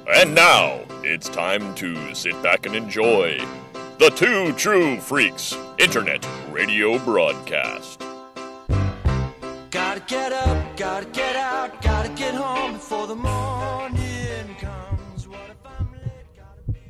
And now, it's time to sit back and enjoy the Two True Freaks Internet Radio Broadcast. Gotta get up, gotta get out, gotta get home before the morning comes. What if I'm late? Gotta be...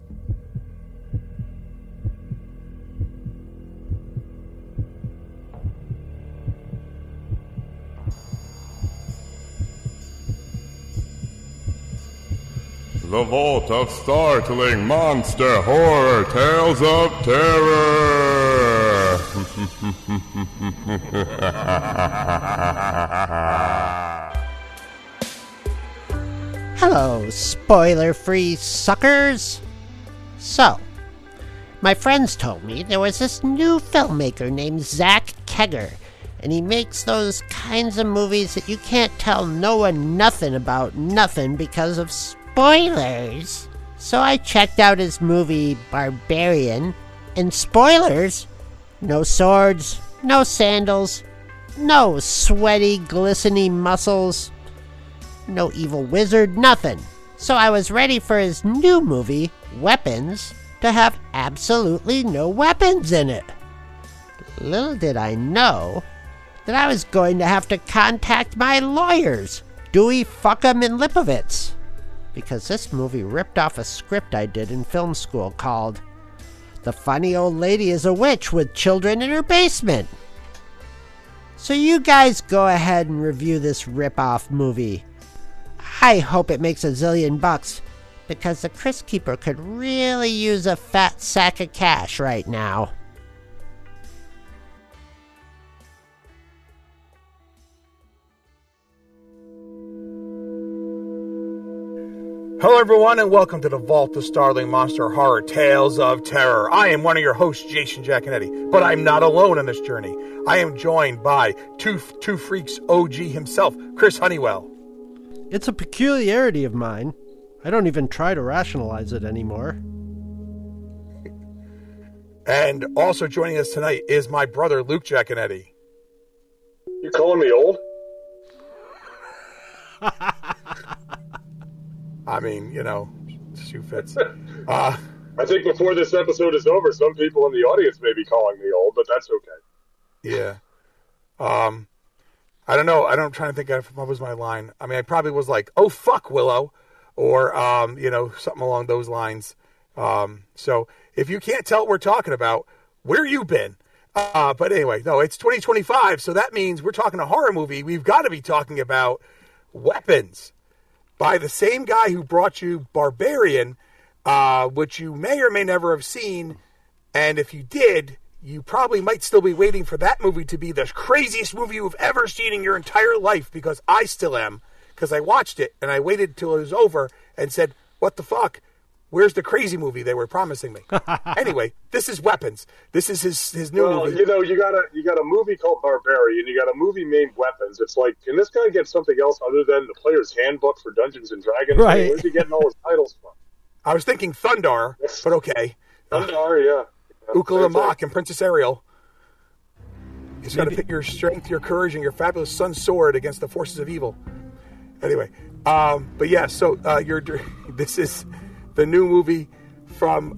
The Vault of Startling Monster Horror Tales of Terror! Hello, spoiler-free suckers! So, my friends told me there was this new filmmaker named Zach Kegger, and he makes those kinds of movies that you can't tell no one nothing about nothing because of spoilers. So I checked out his movie Barbarian, and spoilers, no swords, no sandals, no sweaty, glistening muscles, no evil wizard, nothing. So I was ready for his new movie, Weapons, to have absolutely no weapons in it. Little did I know that I was going to have to contact my lawyers, Dewey, Fuckham, and Lipovitz, because this movie ripped off a script I did in film school called The Funny Old Lady is a Witch with Children in Her Basement. So you guys go ahead and review this rip-off movie. I hope it makes a zillion bucks, because the Crypt Keeper could really use a fat sack of cash right now. Hello everyone and welcome to the Vault of Startling Monster Horror Tales of Terror. I am one of your hosts, Jason Giaconetti, but I'm not alone on this journey. I am joined by Two Freaks OG himself, Chris Honeywell. It's a peculiarity of mine. I don't even try to rationalize it anymore. And also joining us tonight is my brother, Luke Giaconetti. You calling me old? I mean, you know, shoe fits. I think before this episode is over, some people in the audience may be calling me old, but that's okay. Yeah. I don't know. I'm trying to think of what was my line. I mean, I probably was like, "Oh fuck, Willow," or you know, something along those lines. So if you can't tell what we're talking about, where you been? But anyway, no, it's 2025, so that means we're talking a horror movie. We've got to be talking about Weapons, by the same guy who brought you Barbarian, which you may or may never have seen. And if you did, you probably might still be waiting for that movie to be the craziest movie you've ever seen in your entire life, because I still am, because I watched it and I waited till it was over and said, what the fuck? Where's the crazy movie they were promising me? Anyway, this is Weapons. This is his new movie. You know, you got a movie called Barbarian, you got a movie named Weapons. It's like, can this guy get something else other than the player's handbook for Dungeons and Dragons? Right. I mean, where's he getting all his titles from? I was thinking Thundar, but okay. Thundar, yeah. Ukla Mach and Princess Ariel. He's got to pit your strength, your courage, and your fabulous sun's sword against the forces of evil. Anyway, but yeah, so this is the new movie from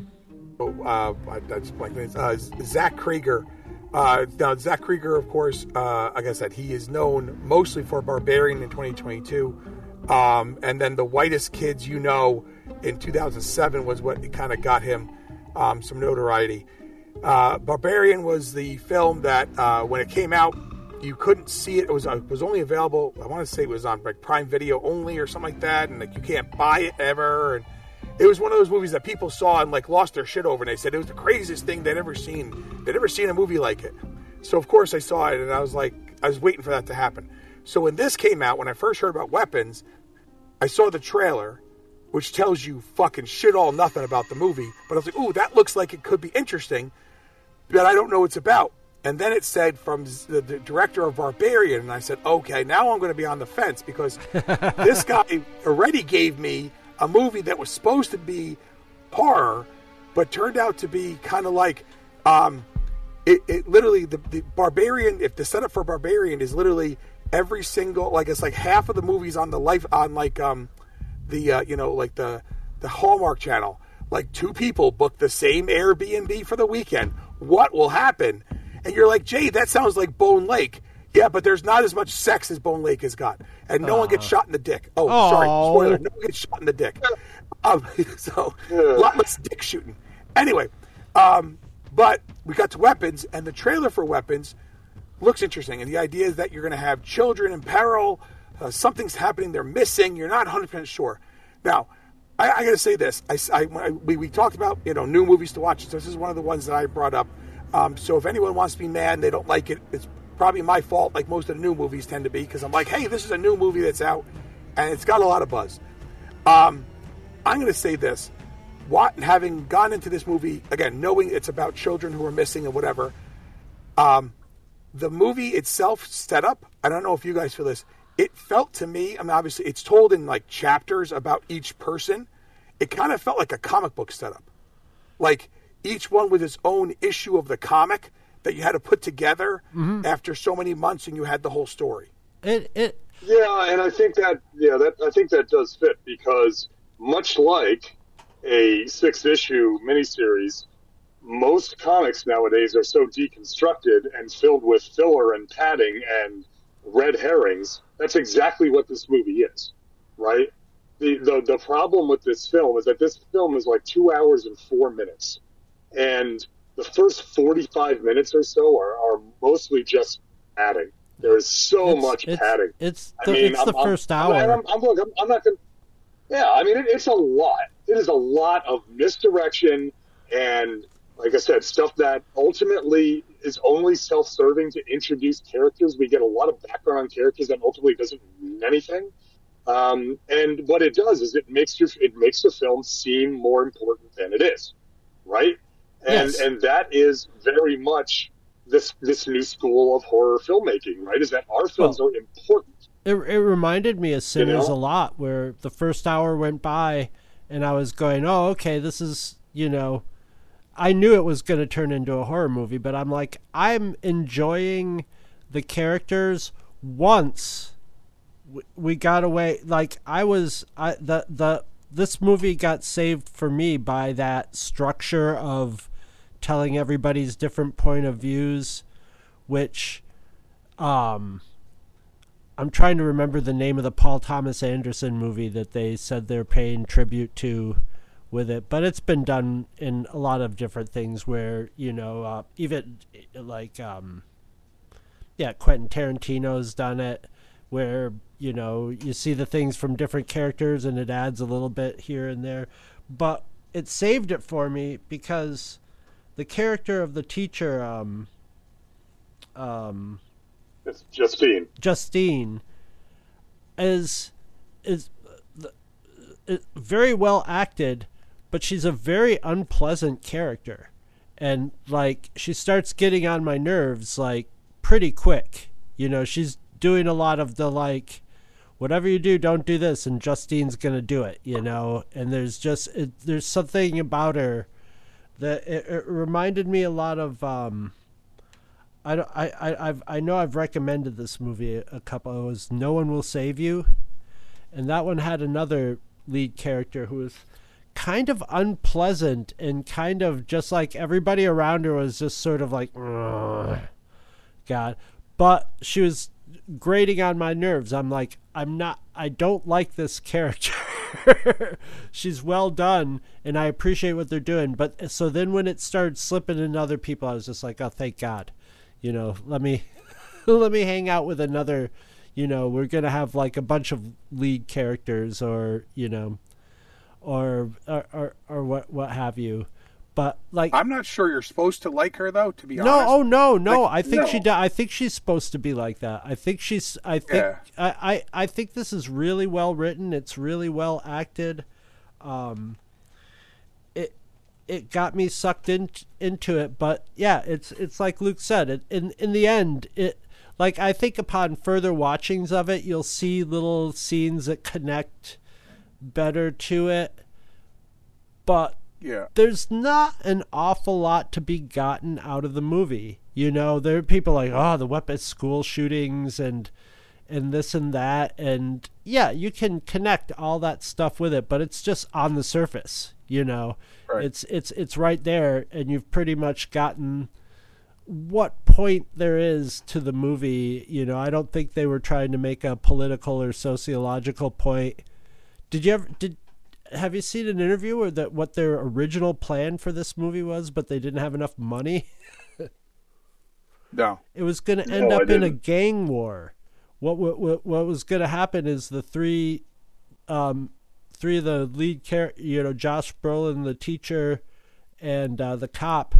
Zach Cregger. Now, Zach Cregger, of course, like I said, he is known mostly for Barbarian in 2022. And then The Whitest Kids You Know in 2007 was what kind of got him some notoriety. Barbarian was the film that when it came out, you couldn't see it. It was only available, I want to say it was on like Prime Video only or something like that, and like you can't buy it ever. And it was one of those movies that people saw and like lost their shit over, and they said it was the craziest thing they'd ever seen. They'd never seen a movie like it. So of course I saw it, and I was waiting for that to happen. So when this came out, when I first heard about Weapons, I saw the trailer, which tells you fucking shit all nothing about the movie. But I was like, ooh, that looks like it could be interesting, but I don't know what it's about. And then it said from the director of Barbarian, and I said, okay, now I'm going to be on the fence, because this guy already gave me a movie that was supposed to be horror, but turned out to be kind of like, it literally, the Barbarian, if the setup for Barbarian is literally every single, like it's like half of the movies on the the Hallmark Channel, like 2 people book the same Airbnb for the weekend. What will happen? And you're like, Jay, that sounds like Bone Lake. Yeah, but there's not as much sex as Bone Lake has got. And no one gets shot in the dick. Oh, sorry. Spoiler. No one gets shot in the dick. So, a lot less dick shooting. Anyway, but we got to Weapons, and the trailer for Weapons looks interesting. And the idea is that you're going to have children in peril. Something's happening. They're missing. You're not 100% sure. Now, I got to say this. We talked about new movies to watch. So this is one of the ones that I brought up. So if anyone wants to be mad and they don't like it, it's probably my fault, like most of the new movies tend to be, because I'm like, hey, this is a new movie that's out, and it's got a lot of buzz. I'm going to say this. Having gone into this movie, again, knowing it's about children who are missing and whatever, the movie itself set up, I don't know if you guys feel this, it felt to me, I mean, obviously, it's told in, like, chapters about each person. It kind of felt like a comic book setup. Like, each one with its own issue of the comic that you had to put together after so many months, and you had the whole story. Yeah, and I think that does fit, because much like a 6-issue miniseries, most comics nowadays are so deconstructed and filled with filler and padding and red herrings. That's exactly what this movie is, right? The problem with this film is that this film is like 2 hours and 4 minutes, and the first 45 minutes or so are mostly just padding. There is so much padding. It's the first hour. I'm not going to... Yeah, I mean, it's a lot. It is a lot of misdirection and, like I said, stuff that ultimately is only self-serving to introduce characters. We get a lot of background on characters that ultimately doesn't mean anything. And what it does is it makes the film seem more important than it is, right? And that is very much this new school of horror filmmaking, right? Is that our films are important. It reminded me of Sinners a lot, where the first hour went by and I was going, oh, okay, this is, I knew it was going to turn into a horror movie, but I'm like, I'm enjoying the characters once we got away. Like, this movie got saved for me by that structure of telling everybody's different point of views, which I'm trying to remember the name of the Paul Thomas Anderson movie that they said they're paying tribute to with it, but it's been done in a lot of different things where, even like, Quentin Tarantino's done it, where, you see the things from different characters and it adds a little bit here and there, but it saved it for me because the character of the teacher, it's Justine is very well acted, but she's a very unpleasant character, and like she starts getting on my nerves like pretty quick. She's doing a lot of the like, whatever you do, don't do this, and Justine's gonna do it. And there's something about her that it reminded me a lot of. I know I've recommended this movie a couple. It was No One Will Save You, and that one had another lead character who was kind of unpleasant and kind of just like everybody around her was just sort of like, God, but she was grating on my nerves. I'm like, I don't like this character. She's well done and I appreciate what they're doing, but so then when it started slipping into other people, I was just like, oh, thank God. Let me hang out with another, we're going to have like a bunch of lead characters or what have you. But like, I'm not sure you're supposed to like her though, to be honest. No. Like, I think she's supposed to be like that. I think this is really well written. It's really well acted. It got me sucked into it, but yeah, it's like Luke said. In the end, like I think upon further watchings of it, you'll see little scenes that connect better to it. But there's not an awful lot to be gotten out of the movie. There are people like, oh, the weapon school shootings and and this and that, and yeah, you can connect all that stuff with it, but it's just on the surface, you know. Right. It's right there, and you've pretty much gotten what point there is to the movie. You know, I don't think they were trying to make a political or sociological point. Have you seen an interview where that what their original plan for this movie was, but they didn't have enough money? No. It was going to end No, I up in a didn't. gang war. What was going to happen is the three of the lead character, Josh Brolin, the teacher, and the cop,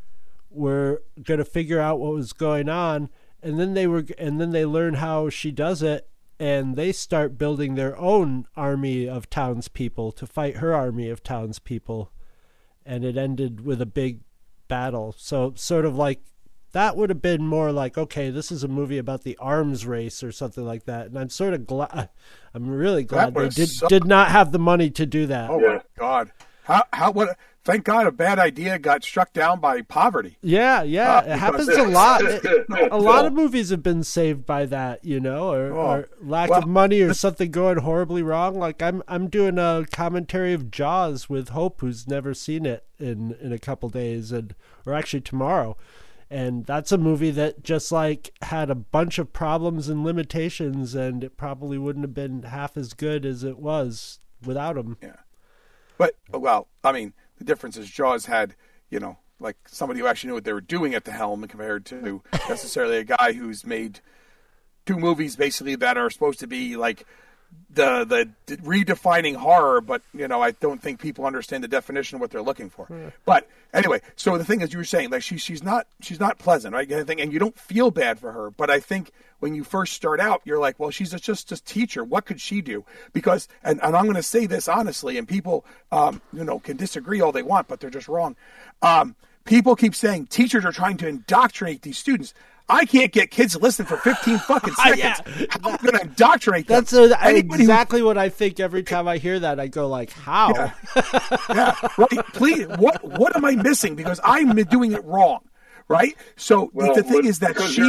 were going to figure out what was going on, and then they learn how she does it, and they start building their own army of townspeople to fight her army of townspeople, and it ended with a big battle. So sort of like that would have been more like, okay, this is a movie about the arms race or something like that. And I'm sort of glad. I'm really glad That they would've did not have the money to do that. Oh my God! What? Thank God, a bad idea got struck down by poverty. Yeah, it happens a lot. A lot of movies have been saved by that, or lack of money or something going horribly wrong. Like I'm doing a commentary of Jaws with Hope, who's never seen it in a couple days, or actually tomorrow. And that's a movie that just like had a bunch of problems and limitations, and it probably wouldn't have been half as good as it was without him. Yeah. But, well, I mean, the difference is Jaws had, like somebody who actually knew what they were doing at the helm compared to necessarily a guy who's made two movies basically that are supposed to be like the redefining horror, but I don't think people understand the definition of what they're looking for. But anyway, so the thing is, you were saying like she's not pleasant, right? And you don't feel bad for her, but I think when you first start out, you're like, well, she's just a teacher. What could she do? Because and I'm going to say this honestly, and people can disagree all they want, but they're just wrong. People keep saying teachers are trying to indoctrinate these students. I can't get kids to listen for 15 fucking seconds. How am I going to indoctrinate them? That's exactly what I think every time I hear that. I go like, how? Yeah, right. Please, what am I missing? Because I'm doing it wrong, right? So the thing is that she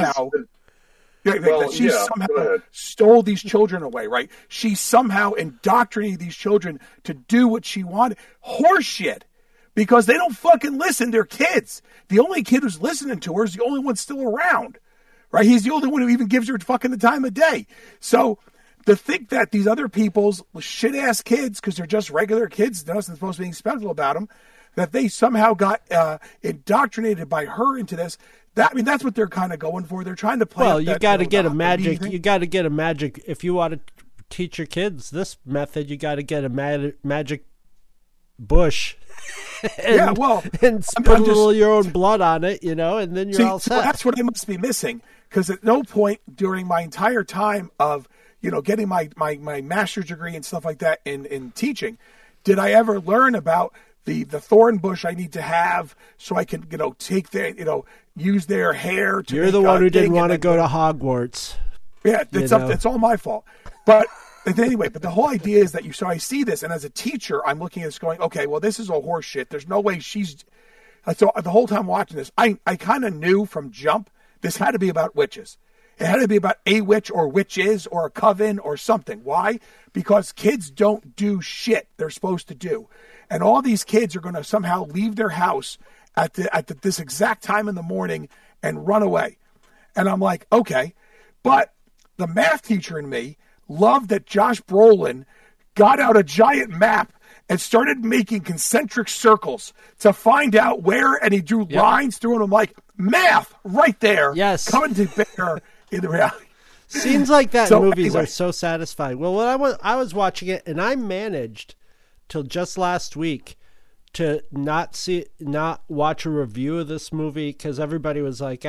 somehow stole these children away, right? She somehow indoctrinated these children to do what she wanted. Horseshit. Because they don't fucking listen. They're kids. The only kid who's listening to her is the only one still around, right? He's the only one who even gives her fucking the time of day. So to think that these other people's shit-ass kids, because they're just regular kids, nothing supposed to be special about them, that they somehow got indoctrinated by her into this. That's what they're kind of going for. They're trying to play. Well, you got to get a magic. You got to get a magic. If you want to teach your kids this method, you got to get a magic bush. And put a little of your own blood on it, and then you're all set. So that's what I must be missing, because at no point during my entire time of, getting my master's degree and stuff like that in teaching, did I ever learn about the thorn bush I need to have so I can, take their, use their hair to. You're the one who didn't want to go to Hogwarts. Yeah, it's all my fault. But anyway, the whole idea is that I see this, and as a teacher, I'm looking at this going, okay, well, this is all horse shit. There's no way she's. So the whole time watching this, I kind of knew from jump this had to be about witches. It had to be about a witch or witches or a coven or something. Why? Because kids don't do shit they're supposed to do. And all these kids are going to somehow leave their house at this exact time in the morning and run away. And I'm like, okay. But the math teacher in me loved that Josh Brolin got out a giant map and started making concentric circles to find out where, and he drew lines through, and I'm like, math right there. Yes. Coming to bear in the reality. Scenes like that in movies are so satisfying. Well, when I was watching it, and I managed till just last week to not watch a review of this movie, because everybody was like,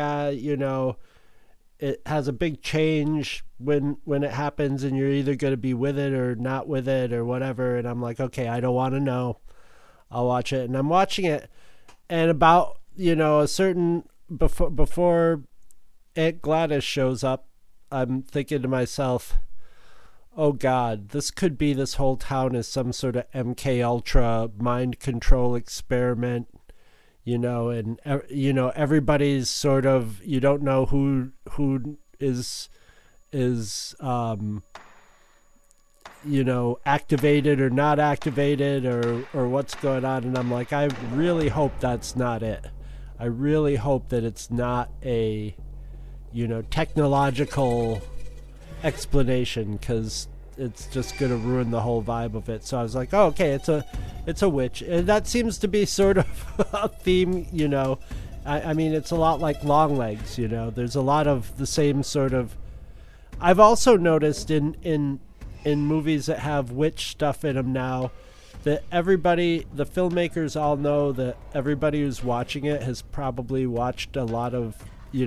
it has a big change when it happens, and you're either going to be with it or not with it or whatever. And I'm like, okay, I don't want to know. I'll watch it. And I'm watching it, and about, a certain before Aunt Gladys shows up, I'm thinking to myself, oh God, this could be this whole town is some sort of MK Ultra mind control experiment. And everybody's sort of, you don't know who is is activated or not activated or what's going on. And I'm like, I really hope that's not it. I really hope that it's not a, technological explanation, because it's just going to ruin the whole vibe of it. So I was like, oh, okay, it's a witch. And that seems to be sort of a theme, I mean, it's a lot like Longlegs, There's a lot of the same sort of... I've also noticed in movies that have witch stuff in them now, that the filmmakers all know that everybody who's watching it has probably watched a lot of,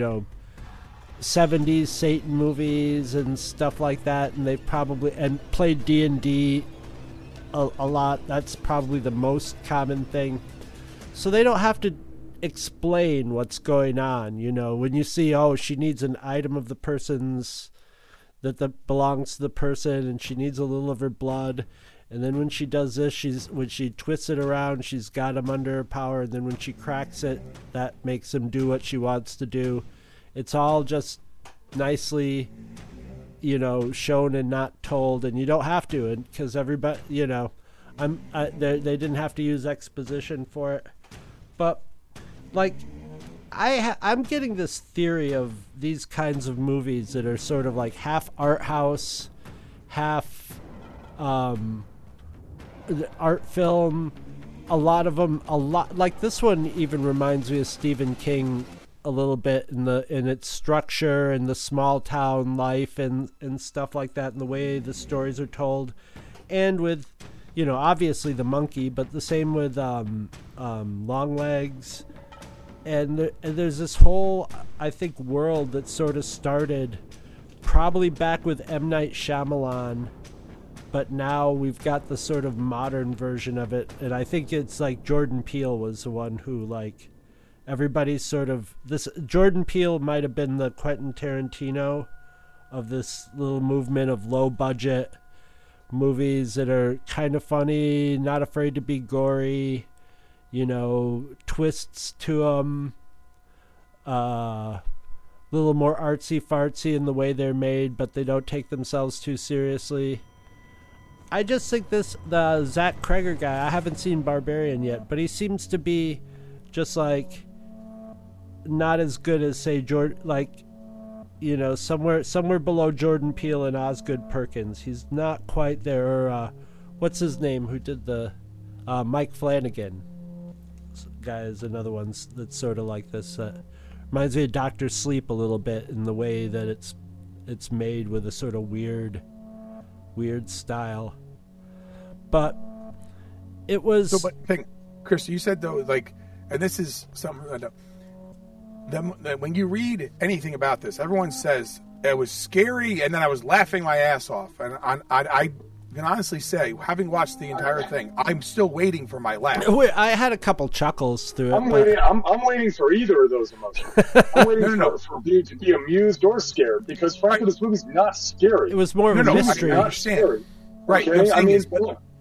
70s Satan movies and stuff like that, and they've probably played D&D a lot. That's probably the most common thing. So they don't have to explain what's going on. When you see, she needs an item of the person's that belongs to the person, and she needs a little of her blood, and then when she does this, when she twists it around, she's got him under her power, and then when she cracks it, that makes him do what she wants to do. It's all just nicely, shown and not told, and you don't have to, and because everybody, they didn't have to use exposition for it, but like. I'm getting this theory of these kinds of movies that are sort of like half art house, half art film. A lot of them, like this one even reminds me of Stephen King a little bit in its structure and the small town life and stuff like that, and the way the stories are told, and with obviously the monkey, but the same with Longlegs. And there's this whole, I think, world that sort of started probably back with M. Night Shyamalan, but now we've got the sort of modern version of it. And I think it's like Jordan Peele was the one who, like, everybody's sort of... Jordan Peele might have been the Quentin Tarantino of this little movement of low-budget movies that are kind of funny, not afraid to be gory... twists to them, a little more artsy-fartsy in the way they're made, but they don't take themselves too seriously. I just think the Zach Cregger guy, I haven't seen Barbarian yet, but he seems to be just like not as good as, say, somewhere below Jordan Peele and Osgood Perkins. He's not quite there. What's his name? Who did the Mike Flanagan? Guy is another one that's sort of like this. Reminds me of Dr. Sleep a little bit in the way that it's made with a sort of weird style. But it was. So, but Chris, you said though, like, and this is something when you read anything about this, everyone says it was scary, and then I was laughing my ass off, and I can honestly say, having watched the entire thing, I'm still waiting for my laugh. I had a couple chuckles through it. I'm waiting for either of those emotions. I'm waiting for me to be amused or scared, because frankly, this movie's not scary. It was more of a mystery. I understand. Scary. Right. Okay? I mean,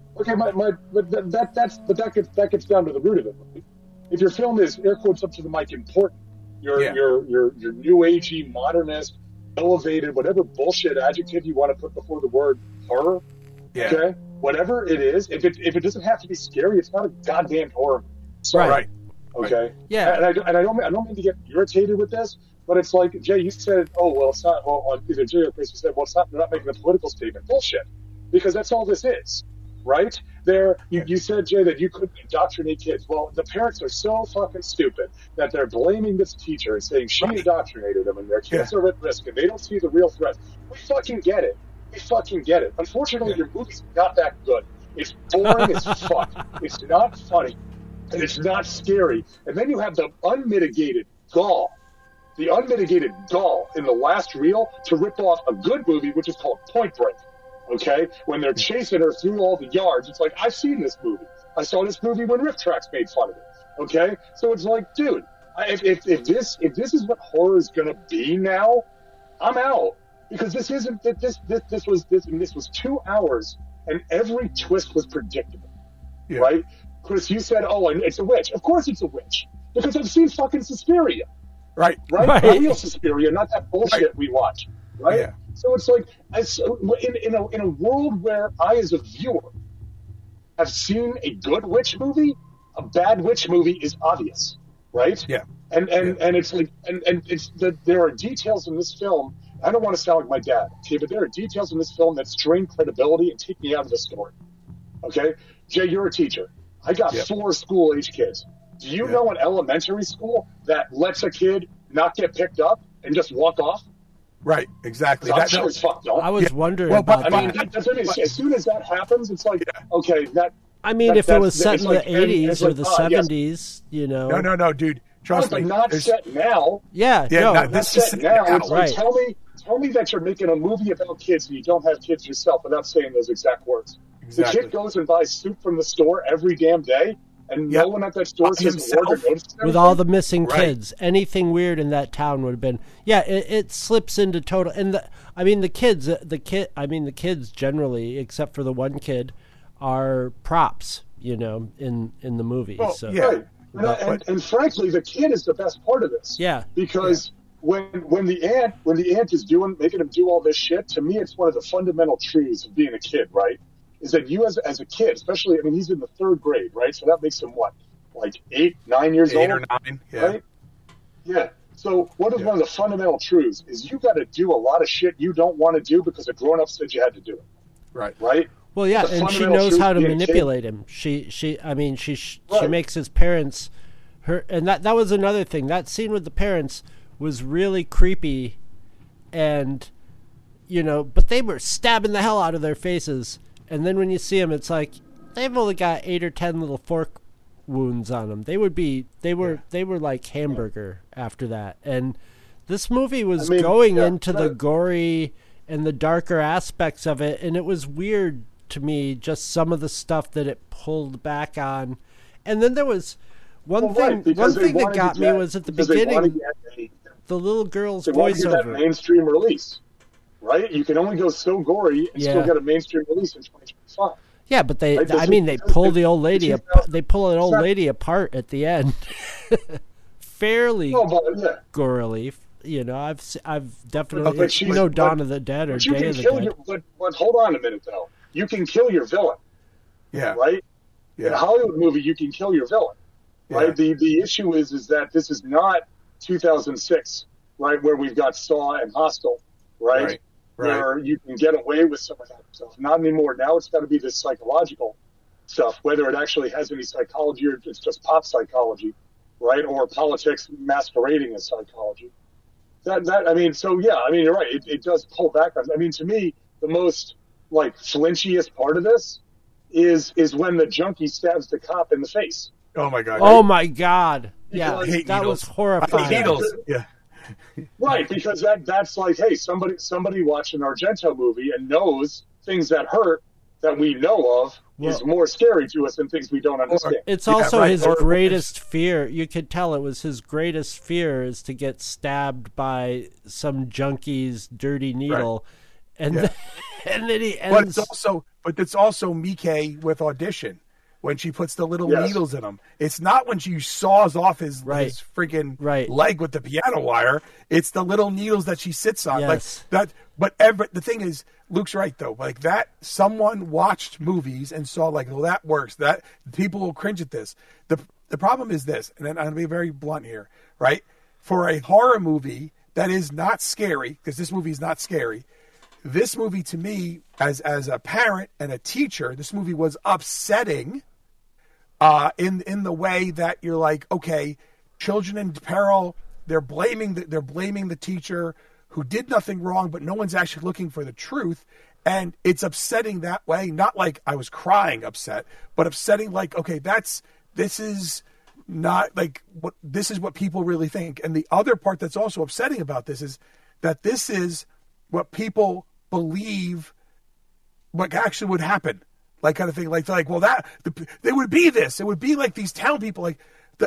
that gets down to the root of it. If your film is, air quotes up to the mic, important, your new agey, modernist, elevated, whatever bullshit adjective you want to put before the word horror. Yeah. Okay, whatever it is, if it doesn't have to be scary, it's not a goddamn horror. Sorry. Right. Okay. Yeah. And I don't mean to get irritated with this, but it's like, Jay, you said, oh well, it's not. Well, either Jay or Chris, you said, well, it's not. They're not making a political statement. Bullshit. Because that's all this is, right? You said, Jay, that you couldn't indoctrinate kids. Well, the parents are so fucking stupid that they're blaming this teacher and saying she indoctrinated them and their kids are at risk and they don't see the real threat. We fucking get it. Unfortunately, your movie's not that good. It's boring as fuck. It's not funny. And it's not scary. And then you have the unmitigated gall in the last reel to rip off a good movie, which is called Point Break. Okay? When they're chasing her through all the yards, it's like, I've seen this movie. I saw this movie when Riff Tracks made fun of it. Okay? So it's like, dude, if this is what horror is going to be now, I'm out. Because this was 2 hours, and every twist was predictable, right? Chris, you said, "Oh, and it's a witch." Of course, it's a witch because I've seen fucking Suspiria, right? The real Suspiria, not that bullshit we watch, right? Yeah. So it's like, in a world where I, as a viewer, have seen a good witch movie, a bad witch movie is obvious, right? Yeah. And it's like, and it's that there are details in this film. I don't want to sound like my dad, okay, but there are details in this film that strain credibility and take me out of the story. Okay, Jay, you're a teacher. I got 4 school-age kids. Do you know an elementary school that lets a kid not get picked up and just walk off? Right, exactly. I'm sure as fuck don't. I was wondering Well, about but- I mean, that. that's what it is. As soon as that happens, it's like, okay, that. I mean, that- if it was that's- set it's in like- the and 80s it's or like, the yes. 70s, you know. No, dude. Trust But me. not There's- set now. Yeah, Yeah, no. not- Not This is set now. now. It's like, Right. tell me that you're making a movie about kids and you don't have kids yourself without saying those exact words. Exactly. The kid goes and buys soup from the store every damn day, and Yep. no one at that store says a Himself. word or notices With all the anything? missing Right. kids, anything weird in that town would have been. Yeah, it slips into total. And the kids generally, except for the one kid, are props. You know, in the movie. Well, so yeah. Right. And frankly, the kid is the best part of this. Yeah. Because when the aunt is making him do all this shit, to me, it's one of the fundamental truths of being a kid, right? Is that you as a kid, especially, I mean, he's in the 3rd grade, right? So that makes him what, like 8, 9 years 8 old? or 9. Yeah. Right? Yeah. So what is one of the fundamental truths is you got to do a lot of shit you don't want to do because a grown up said you had to do it, Right. right? well, yeah, The and she fundamental knows truth how to being a kid. manipulate him. She Right. makes his parents and that was another thing. That scene with the parents was really creepy, and you know, but they were stabbing the hell out of their faces. And then when you see them, it's like they've only got 8 or 10 little fork wounds on them. They were like hamburger after that. And this movie was going into the gory and the darker aspects of it, and it was weird to me, just some of the stuff that it pulled back on. And then there was one thing that got me was at the beginning, the little girl's They want to get that voiceover. mainstream release, right? You can only go so gory and still Yeah. get a mainstream release in 2025. Yeah, but they Right, they pull the old lady they pull an old Exactly. lady apart at the end. Fairly Oh, but yeah. gorily, you know. I've definitely But she's- Dawn but- of the Dead or But you Day can of the kill Dead. your. But hold on a minute though. You can kill your villain, Yeah. right? In a Yeah. Hollywood movie, you can kill your villain, right? Yeah. The issue is that this is not 2006, right, where we've got Saw and Hostel, right? Right. Where you can get away with some of that stuff. Not anymore. Now it's got to be this psychological stuff, whether it actually has any psychology or it's just pop psychology, right? Or politics masquerading as psychology. I mean, so yeah, I mean, you're right. It does pull back on. I mean, to me, the most like flinchiest part of this is when the junkie stabs the cop in the face. Oh my God. Oh my God! Yeah, I hate that needles. was I horrifying. hate needles. Yeah. Right, because that's like, hey, somebody watched an Argento movie and knows things that hurt that we know of is more scary to us than things we don't understand. It's Yeah, also right. his Or- greatest fear. You could tell it was his greatest fear is to get stabbed by some junkie's dirty needle, and Yeah. and then he But ends. it's also Mike with Audition when she puts the little Yes. needles in him. It's not when she saws off his freaking Right. leg with the piano wire. It's the little needles that she sits on. Yes. Like that. But the thing is, Luke's right though. Like that, someone watched movies and saw like, well, that works. That people will cringe at this. The problem is this, and then I'm gonna be very blunt here, right? For a horror movie that is not scary, because this movie is not scary. This movie, to me, as a parent and a teacher, this movie was upsetting. In the way that you're like, okay, children in peril. They're blaming the teacher who did nothing wrong, but no one's actually looking for the truth, and it's upsetting that way. Not like I was crying upset, but upsetting like, okay, this is not like this is what people really think. And the other part that's also upsetting about this is that this is what people believe what actually would happen, like kind of thing. Like well, there would be this. It would be like these town people, like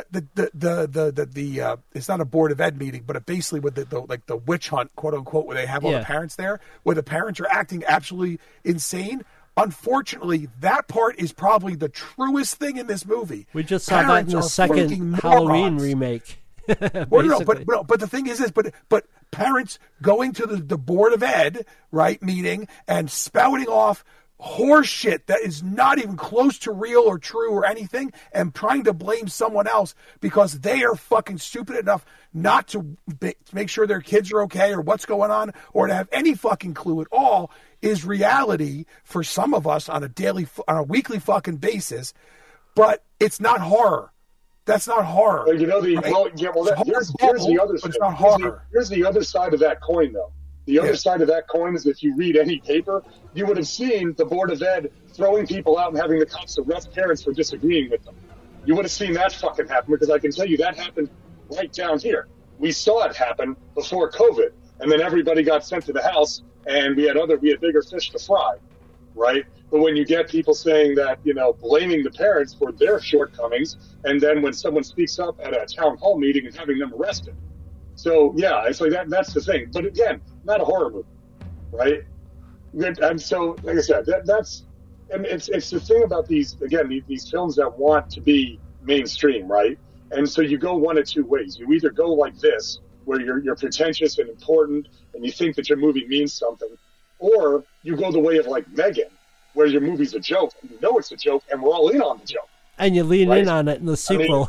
the it's not a board of ed meeting, but it basically with the witch hunt, quote unquote, where they have all the parents there, where the parents are acting absolutely insane. Unfortunately, that part is probably the truest thing in this movie. We just saw that in Parents the are second freaking Halloween morons. remake. Well, no, but the thing is but parents going to the Board of Ed, right, meeting and spouting off horse shit that is not even close to real or true or anything, and trying to blame someone else because they are fucking stupid enough not to make sure their kids are okay or what's going on or to have any fucking clue at all is reality for some of us on a weekly fucking basis. But it's not horror. That's not horror. Well, you know, here's the other side. It's not horror. Here's the other side of that coin, though. The other side of that coin is if you read any paper, you would have seen the Board of Ed throwing people out and having the cops arrest parents for disagreeing with them. You would have seen that fucking happen, because I can tell you that happened right down here. We saw it happen before COVID, and then everybody got sent to the house, and we had bigger fish to fry, right? But when you get people saying that, you know, blaming the parents for their shortcomings, and then when someone speaks up at a town hall meeting and having them arrested. So, yeah, it's like that's the thing. But again, not a horror movie, right? And so, like I said, it's the thing about these films that want to be mainstream, right? And so you go one of two ways. You either go like this, where you're pretentious and important, and you think that your movie means something, or you go the way of like Megan, where your movie's a joke, and you know it's a joke, and we're all in on the joke. And you lean in on it in the sequel.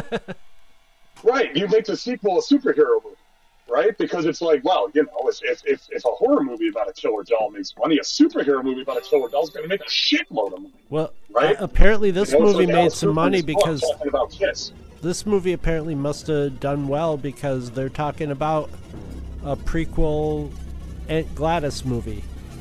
Right, you make the sequel a superhero movie, right? Because it's like, well, you know, if a horror movie about a killer doll makes money, a superhero movie about a killer doll is going to make a shitload of money. Well, right? Apparently this movie made some money because talking about kids. This movie apparently must have done well because they're talking about a prequel Aunt Gladys movie.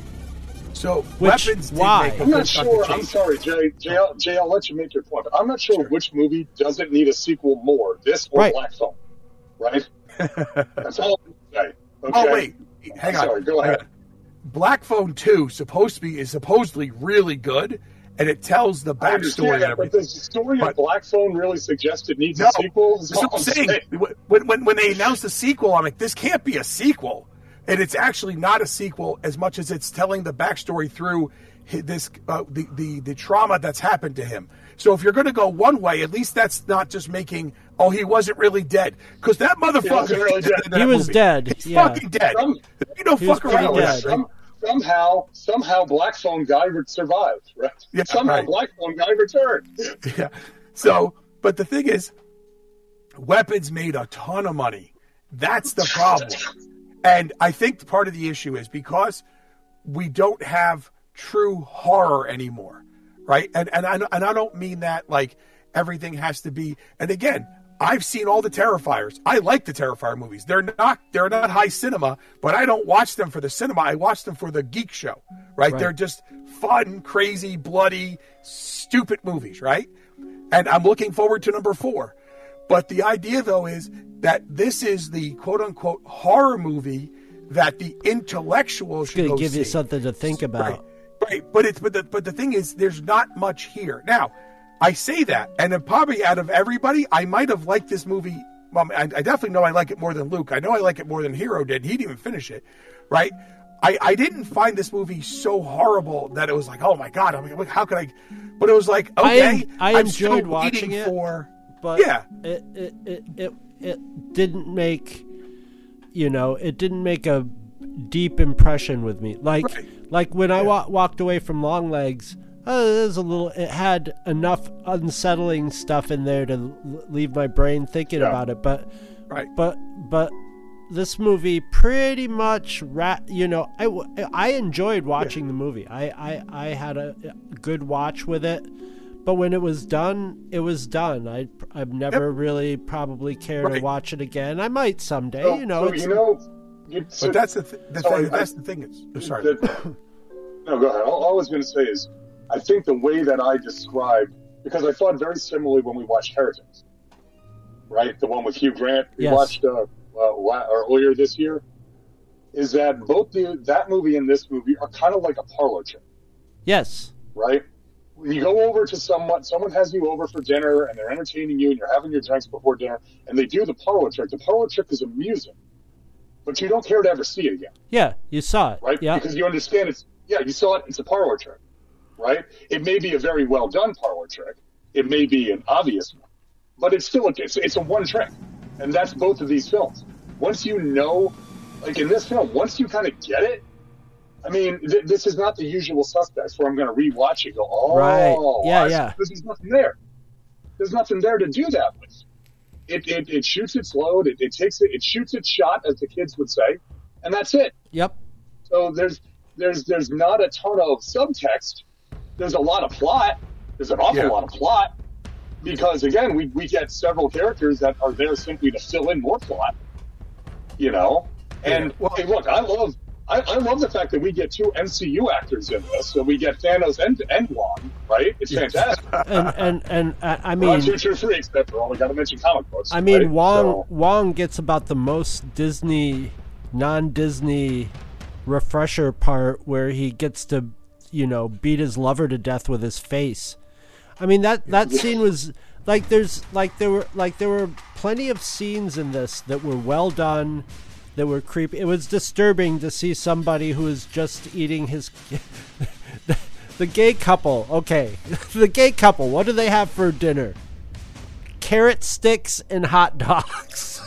So Weapons. Why? I'm not sure. I'm sorry, Jay. I'll let you make your point. But I'm not sure which movie doesn't need a sequel more, this or Black Phone, right? That's all I'm saying. Okay? Oh wait, hang on. Sorry, go ahead. Black Phone 2 is supposedly really good, and it tells the backstory and everything. But does the story of Black Phone really suggest it needs a sequel? That's what I'm saying. When they announced the sequel, I'm like, this can't be a sequel. And it's actually not a sequel as much as it's telling the backstory through this the trauma that's happened to him. So if you're going to go one way, at least that's not just making, he wasn't really dead. Because that motherfucker really dead. He was dead. He's fucking dead. You don't fuck around with that. Somehow Black Phone guy survived, right? Yeah, somehow right. Black Phone guy returned. Yeah. So, but the thing is, Weapons made a ton of money. That's the problem. And I think part of the issue is because we don't have true horror anymore, right? And I don't mean that like everything has to be. And again, I've seen all the Terrifiers. I like the Terrifier movies. They're not high cinema, but I don't watch them for the cinema. I watch them for the geek show, right? They're just fun, crazy, bloody, stupid movies, right? And I'm looking forward to number 4. But the idea, though, is that this is the quote-unquote horror movie that the intellectuals should go see. It's going to give you something to think about. Right. But the thing is, there's not much here. Now, I say that, and then probably out of everybody, I might have liked this movie. Well, I definitely know I like it more than Luke. I know I like it more than Hero did. He didn't even finish it, right? I didn't find this movie so horrible that it was like, oh my God, I mean, how could I? But it was like, okay, I enjoyed watching it. But yeah, it didn't make, it didn't make a deep impression with me. Like when I walked away from Longlegs, it had enough unsettling stuff in there to leave my brain thinking about it. But this movie pretty much, I enjoyed watching the movie. I had a good watch with it. But when it was done, it was done. I've never really probably cared to watch it again. I might someday, But that's the thing. Sorry. No, go ahead. All I was going to say is, I think the way that I described, because I thought very similarly when we watched Heretics, right? The one with Hugh Grant we watched earlier this year, is that both that movie and this movie are kind of like a parlor trick. Yes. Right? When you go over to someone has you over for dinner and they're entertaining you and you're having your drinks before dinner and they do the parlor trick. The parlor trick is amusing, but you don't care to ever see it again. Yeah, you saw it. Right? Yeah. Because you understand you saw it, it's a parlor trick, right? It may be a very well done parlor trick. It may be an obvious one, but it's still, it's a one trick. And that's both of these films. Once you know, like in this film, once you kind of get it, I mean, this is not the usual suspects where I'm going to rewatch it and go, oh, Right. Yeah. Because there's nothing there. There's nothing there to do that with. It shoots its load. It shoots its shot, as the kids would say, and that's it. Yep. So there's not a ton of subtext. There's a lot of plot. There's an awful lot of plot because again, we get several characters that are there simply to fill in more plot. You know, and hey, look, I love the fact that we get 2 MCU actors in this. So we get Thanos and Wong, right? It's fantastic. and I mean, 2 true freaks. After all, we got to mention comic books. I mean, right? Wong gets about the most Disney, non-Disney refresher part where he gets to, you know, beat his lover to death with his face. I mean, that scene was like there were plenty of scenes in this that were well done, that were creepy. It was disturbing to see somebody who is just eating his the gay couple. Okay, the gay couple. What do they have for dinner? Carrot sticks and hot dogs.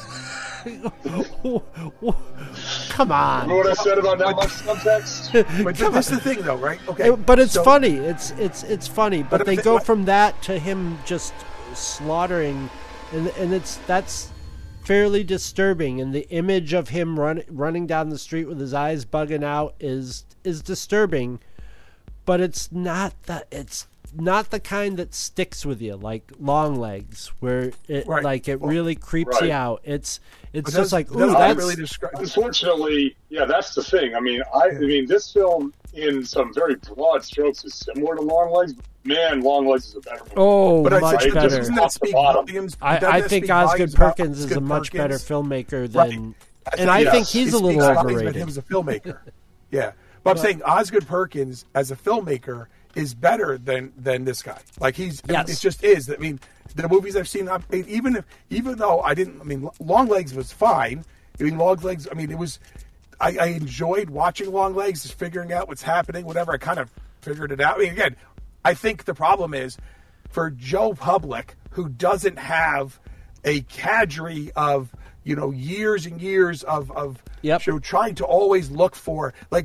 Come on. Remember what I said about not much subtext? But that's the thing, though, right? Okay. But it's funny. It's funny. But they go from that to him just slaughtering, and that's fairly disturbing. And the image of him running down the street with his eyes bugging out is disturbing. But it's not the kind that sticks with you like Longlegs, where it really creeps you out. It's just like, ooh, that's really describe. Unfortunately, yeah, that's the thing. I mean, this film in some very broad strokes is similar to Longlegs. Man, Longlegs is a better movie. Oh, but much better. Doesn't that speak volumes? I think Osgood Perkins is a much better filmmaker than, and I think he's a little overrated. Him as a filmmaker, yeah. But I'm saying Osgood Perkins as a filmmaker is better than this guy. Like he's, I mean, it just is. I mean, the movies I've seen, even though I didn't, I mean, Longlegs was fine. I mean, Longlegs, I mean, it was, I enjoyed watching Longlegs, just figuring out what's happening, whatever. I kind of figured it out. I mean, again, I think the problem is for Joe Public, who doesn't have a cadre of, you know, years and years of trying to always look for, I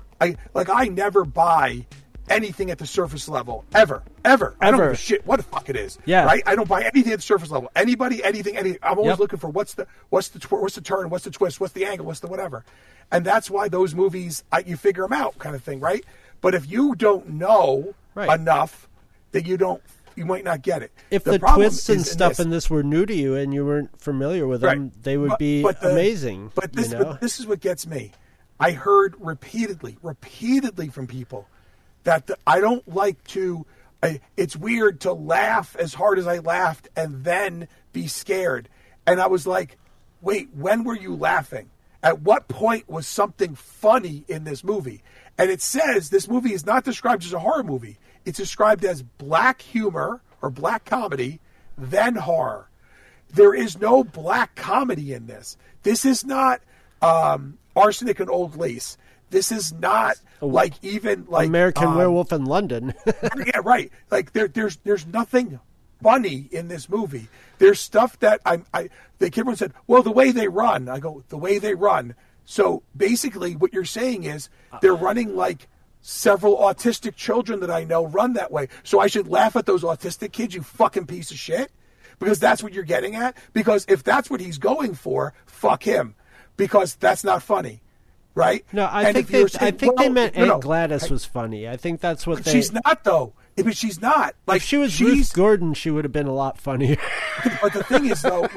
never buy anything at the surface level ever. I don't give a shit what the fuck it is. Yeah. Right. I don't buy anything at the surface level. Anybody, anything. I'm always looking for what's the turn, what's the twist, what's the angle, what's the whatever. And that's why those movies, you figure them out, kind of thing, right? But if you don't know enough, then you might not get it. If the twists and stuff in this were new to you and you weren't familiar with them, they would be amazing. But this is what gets me. I heard repeatedly from people that I don't like to. It's weird to laugh as hard as I laughed and then be scared. And I was like, wait, when were you laughing? At what point was something funny in this movie? And it says this movie is not described as a horror movie. It's described as black humor or black comedy, then horror. There is no black comedy in this. This is not Arsenic and Old Lace. This is not even American Werewolf in London. Yeah, right. Like there's nothing funny in this movie. There's stuff that everyone said, well, the way they run. I go, the way they run. So basically what you're saying is they're running like several autistic children that I know run that way. So I should laugh at those autistic kids, you fucking piece of shit? Because that's what you're getting at? Because if that's what he's going for, fuck him. Because that's not funny. Right? No, I think they meant Aunt Gladys was funny. I think that's what they... She's not, though. But she's not. Like, if she was Ruth Gordon, she would have been a lot funnier. But the thing is, though,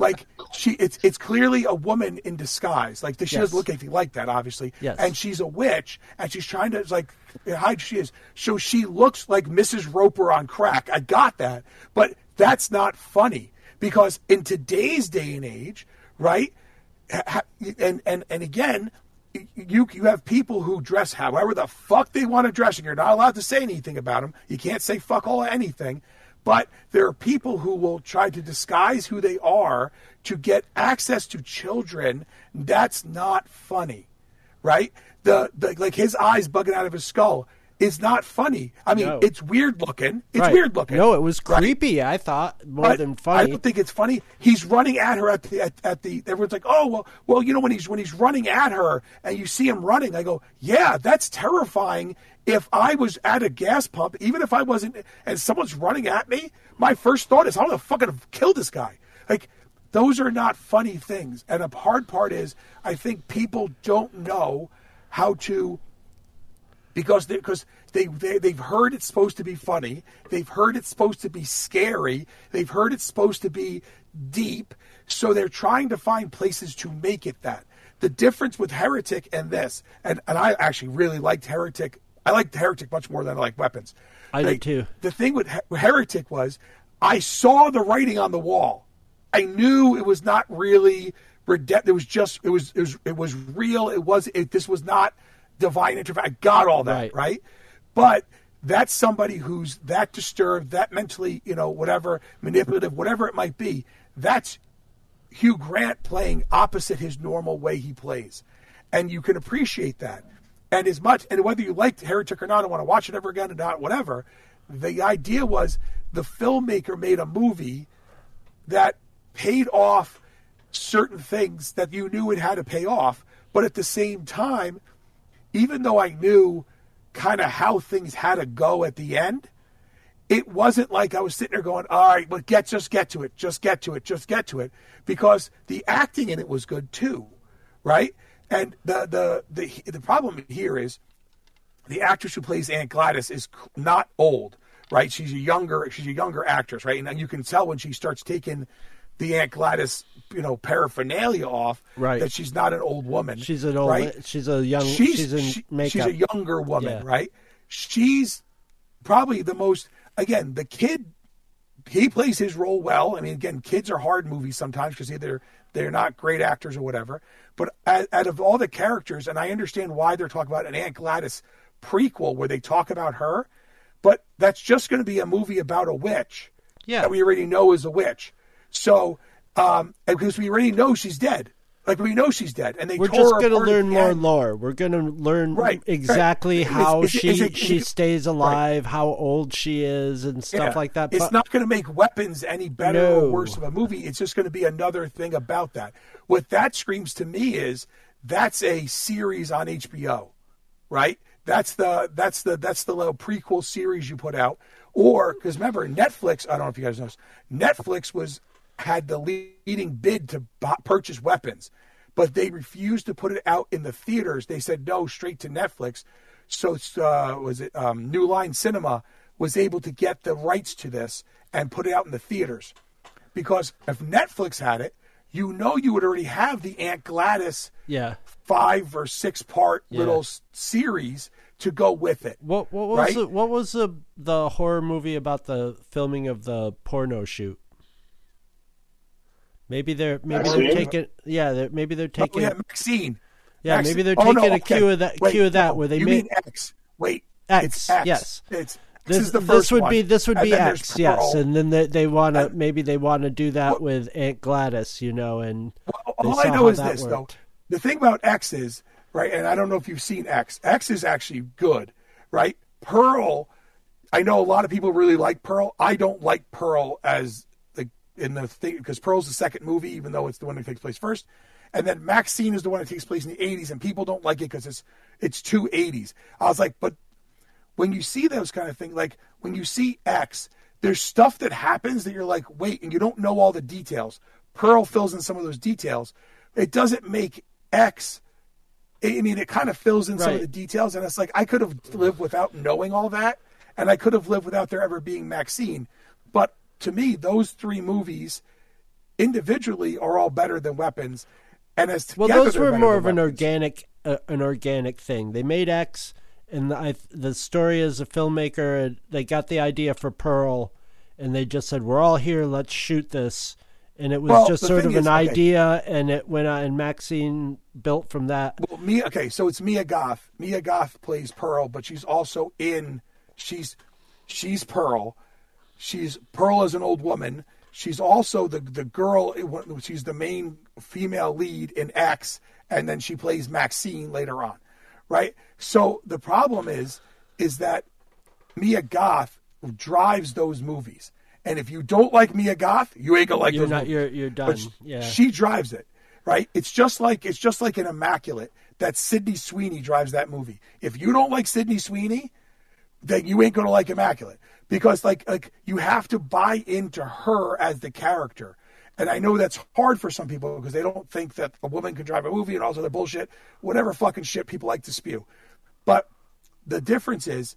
it's clearly a woman in disguise. Like, she doesn't look anything like that, obviously. Yes. And she's a witch, and she's trying to, hide she is. So she looks like Mrs. Roper on crack. I got that. But that's not funny. Because in today's day and age, right, and again... You have people who dress however the fuck they want to dress, and you're not allowed to say anything about them. You can't say fuck all anything. But there are people who will try to disguise who they are to get access to children. That's not funny, right? Like his eyes bugging out of his skull. is not funny. I mean, No. it's weird looking. It's Right. weird looking. No, it was right? creepy. I thought more But than funny. I don't think it's funny. He's running at her at the. Everyone's like, oh well, you know when he's running at her and you see him running, I go, yeah, that's terrifying. If I was at a gas pump, even if I wasn't, and someone's running at me, my first thought is, how the fuck gonna kill this guy? Like, those are not funny things. And the hard part is, I think people don't know how to. Because they've heard it's supposed to be funny. They've heard it's supposed to be scary. They've heard it's supposed to be deep. So they're trying to find places to make it that. The difference with Heretic and this, and I actually really liked Heretic. I liked Heretic much more than I like Weapons. I did too. The thing with Heretic was I saw the writing on the wall. I knew it was not really it was real. This was not divine intervention. I got all that, right? But that's somebody who's that disturbed, that mentally, whatever, manipulative, whatever it might be. That's Hugh Grant playing opposite his normal way he plays. And you can appreciate that. And whether you liked Heretic or not, I want to watch it ever again or not, whatever. The idea was the filmmaker made a movie that paid off certain things that you knew it had to pay off. But at the same time, even though I knew kind of how things had to go at the end, it wasn't like I was sitting there going, all right, but just get to it, because the acting in it was good too, right? And the problem here is the actress who plays Aunt Gladys is not old, right? She's a younger actress, right? And you can tell when she starts taking the Aunt Gladys, paraphernalia off, right, that she's not an old woman. She's an old, right? She's a young, she's in makeup. She's a younger woman, yeah, right? She's probably the most, again, the kid, he plays his role well. I mean, again, kids are hard movies sometimes because either they're not great actors or whatever. But out of all the characters, and I understand why they're talking about an Aunt Gladys prequel where they talk about her, but that's just going to be a movie about a witch that we already know is a witch. So, because we already know she's dead. Like, we know she's dead. And we're just going to learn more lore. We're going to learn exactly how she stays alive, how old she is, and stuff like that. It's not going to make Weapons any better or worse of a movie. It's just going to be another thing about that. What that screams to me is that's a series on HBO, right? That's the little prequel series you put out. Or, because remember, Netflix, I don't know if you guys know this, Netflix had the leading bid to purchase Weapons, but they refused to put it out in the theaters. They said no, straight to Netflix. So New Line Cinema was able to get the rights to this and put it out in the theaters. Because if Netflix had it, you would already have the Aunt Gladys 5 or 6 part little series to go with it. What was the horror movie about the filming of the porno shoot? Maybe they're taking Maxine. Yeah, maybe they're taking a cue of that where they made X. Wait, X. It's X. Yes. This would be X. Yes, and then they want to maybe they want to do that with Aunt Gladys, and all I know is this though. The thing about X is right, and I don't know if you've seen X. X is actually good, right? Pearl. I know a lot of people really like Pearl. I don't like Pearl as in the thing because Pearl's the second movie, even though it's the one that takes place first. And then Maxine is the one that takes place in the 80s, and people don't like it because it's too 80s. I was like, but when you see those kind of things, like when you see X, there's stuff that happens that you're like, wait, and you don't know all the details. Pearl fills in some of those details. It doesn't make X. I mean, it kind of fills in some of the details, and it's like I could have lived without knowing all that, and I could have lived without there ever being Maxine. But to me, those 3 movies individually are all better than Weapons. And as together, those were more of an Weapons. organic thing. They made X, and the story as a filmmaker, they got the idea for Pearl, and they just said, "We're all here. Let's shoot this." And it was just sort of an idea, and it went on, and Maxine built from that. Well, so it's Mia Goth. Mia Goth plays Pearl, but she's also she's Pearl. She's Pearl as an old woman. She's also the girl. She's the main female lead in X, and then she plays Maxine later on, right? So the problem is is that Mia Goth drives those movies. And if you don't like Mia Goth, you ain't gonna like those movies. You're done. But yeah. She drives it, right? It's just like an Immaculate that Sydney Sweeney drives that movie. If you don't like Sydney Sweeney, then you ain't gonna like Immaculate. Because like you have to buy into her as the character. And I know that's hard for some people because they don't think that a woman can drive a movie and all this other bullshit, whatever fucking shit people like to spew. But the difference is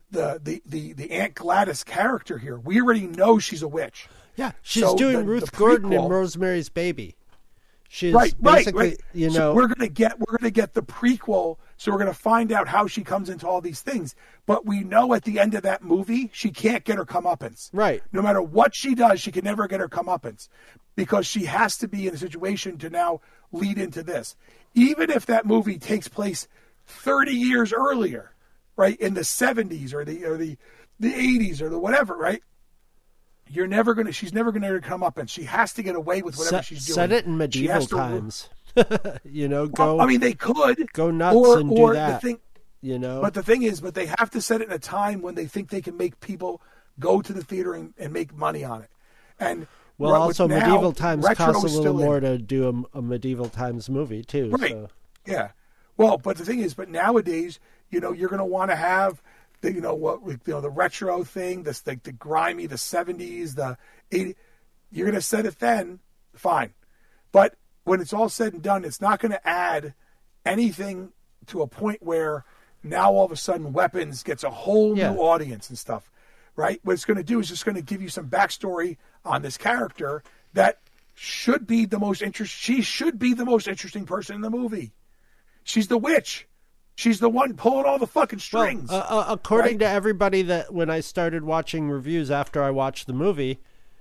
the Aunt Gladys character here. We already know she's a witch. Yeah, she's doing Ruth Gordon in Rosemary's Baby. She's basically, you know, so we're gonna get the prequel. So we're gonna find out how she comes into all these things. But we know at the end of that movie, she can't get her comeuppance. Right. No matter what she does, she can never get her comeuppance because she has to be in a situation to now lead into this. Even if that movie takes place 30 years earlier, right, in the 70s or the 80s or the whatever, right? She's never gonna come up, and she has to get away with whatever she's doing. Set it in medieval times. You know, I mean, they could go nuts and do that. You know, but the thing is, they have to set it in a time when they think they can make people go to the theater and make money on it. And also now, medieval times costs a little more in. To do a medieval times movie too. Right. So. Yeah. Well, but the thing is, nowadays, you know, you're going to want to have the, the retro thing, the grimy, the 70s, the 80s. You're going to set it then, fine. But when it's all said and done, it's not going to add anything to a point where now all of a sudden Weapons gets a whole new audience and stuff, right? What it's going to do is just going to give you some backstory on this character that should be the most she should be the most interesting person in the movie. She's the witch. She's the one pulling all the fucking strings. Well, according to everybody that when I started watching reviews after I watched the movie,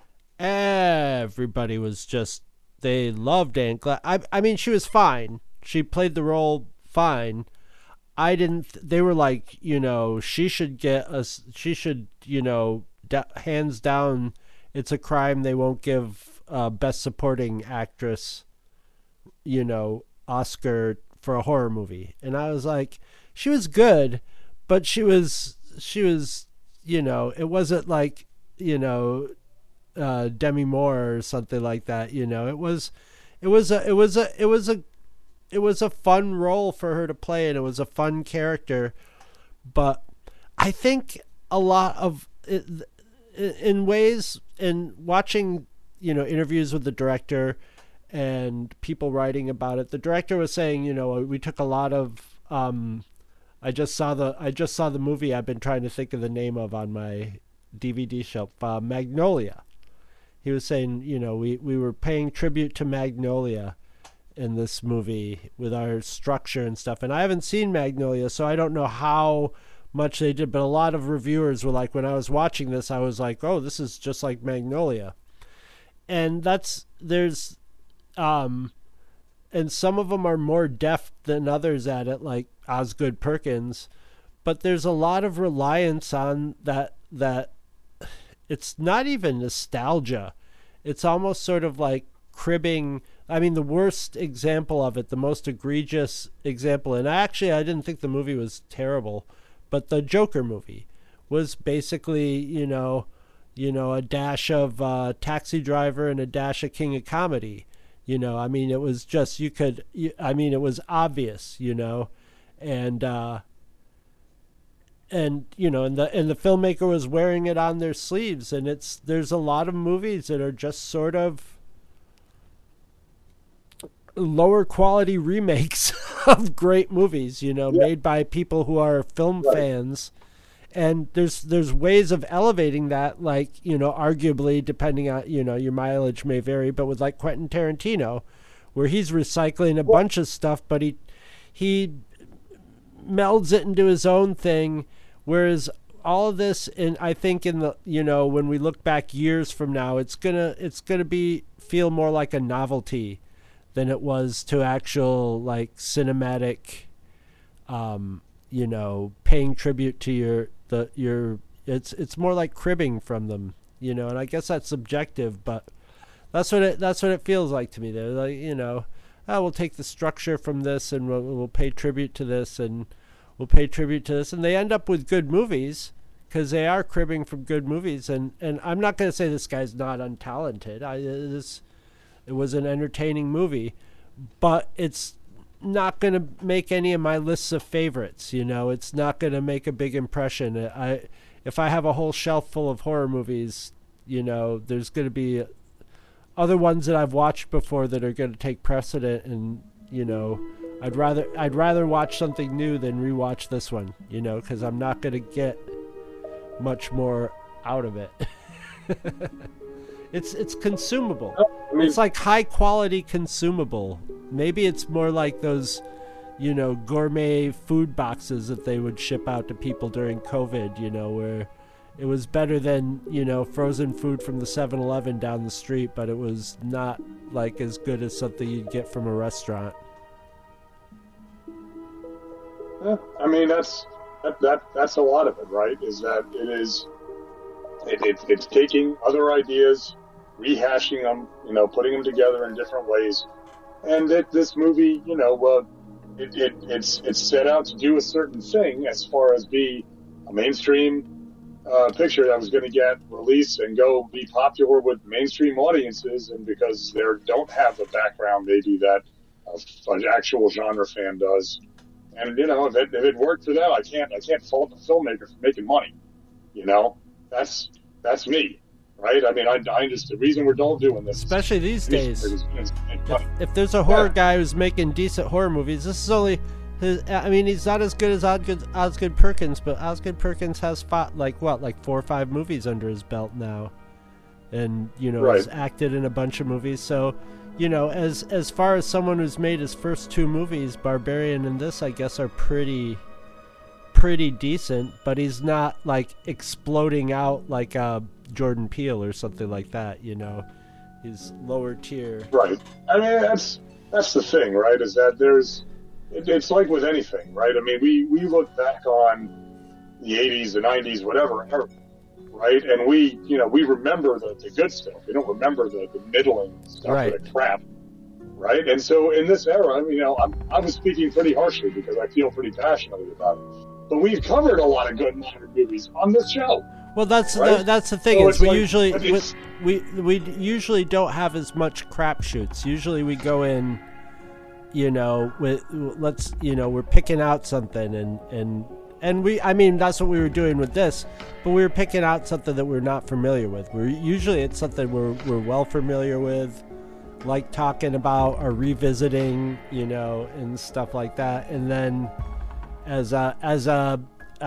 everybody was just, they loved Aunt Gladys. I mean, she was fine. She played the role fine. They were like, you know, she should, you know, hands down, it's a crime they won't give Best Supporting Actress, you know, Oscar for a horror movie. And I was like, she was good, but she was, you know, it wasn't like, you know, Demi Moore or something like that. You know, it was a fun role for her to play, and it was a fun character. But I think a lot of it, in ways, in watching, you know, interviews with the director and people writing about it, the director was saying, you know, we took a lot of I just saw the movie I've been trying to think of the name of on my DVD shelf, Magnolia. He was saying, you know, we were paying tribute to Magnolia in this movie with our structure and stuff. And I haven't seen Magnolia, so I don't know how much they did, but a lot of reviewers were like, when I was watching this, I was like, oh, this is just like Magnolia. And there's and some of them are more deft than others at it, like Osgood Perkins, but there's a lot of reliance on that it's not even nostalgia. It's almost sort of like cribbing. I mean, the worst example of it, the most egregious example, and I didn't think the movie was terrible, but the Joker movie was basically, you know, a dash of Taxi Driver and a dash of King of Comedy. You know, I mean, it was just, it was obvious, you know, and you know, and the filmmaker was wearing it on their sleeves, and there's a lot of movies that are just sort of lower quality remakes of great movies, you know, made by people who are film fans. And there's ways of elevating that, like, you know, arguably, depending on, you know, your mileage may vary, but with like Quentin Tarantino, where he's recycling a bunch of stuff, but he melds it into his own thing, whereas all of this, and I think in the, you know, when we look back years from now, it's gonna feel more like a novelty than it was to actual like cinematic, you know, paying tribute to it's more like cribbing from them, you know, and I guess that's subjective, but that's what it feels like to me. They're like, you know, we'll take the structure from this and we'll pay tribute to this, and will pay tribute to this, and they end up with good movies because they are cribbing from good movies. And I'm not going to say this guy's not untalented. It was an entertaining movie, but it's not going to make any of my lists of favorites. It's not going to make a big impression. If I have a whole shelf full of horror movies, there's going to be other ones that I've watched before that are going to take precedent, and I'd rather watch something new than rewatch this one, because I'm not going to get much more out of it. It's consumable. It's like high quality consumable. Maybe it's more like those, gourmet food boxes that they would ship out to people during COVID, where it was better than, frozen food from the 7-Eleven down the street, but it was not like as good as something you'd get from a restaurant. Yeah, I mean, that's a lot of it, right? Is that it's taking other ideas, rehashing them, putting them together in different ways. And that this movie, it's set out to do a certain thing as far as be a mainstream picture that was going to get released and go be popular with mainstream audiences, and because they don't have the background maybe that an actual genre fan does. And if it worked for them, I can't fault the filmmaker for making money. That's me, right? I mean, I just the reason we're all doing this, especially these days. If there's a horror guy who's making decent horror movies, this is only his. I mean, he's not as good as Osgood Perkins, but Osgood Perkins has fought like 4 or 5 movies under his belt now, and has acted in a bunch of movies. So, as far as someone who's made his first 2 movies, Barbarian and this, I guess, are pretty decent, but he's not like exploding out like Jordan Peele or something like that. He's lower tier. Right. I mean, that's the thing, right? Is that it's like with anything, right? I mean, we look back on the 80s, the 90s, whatever, right? And we remember the good stuff. We don't remember the middling stuff or the crap, right? And so in this era, I was speaking pretty harshly because I feel pretty passionately about it. But we've covered a lot of good modern movies on this show. Well, that's the thing, so is we usually don't have as much crapshoots. Usually we go in, we're picking out something and that's what we were doing with this, but we were picking out something that we're not familiar with. It's something we're well familiar with, like talking about or revisiting, and stuff like that, and then as a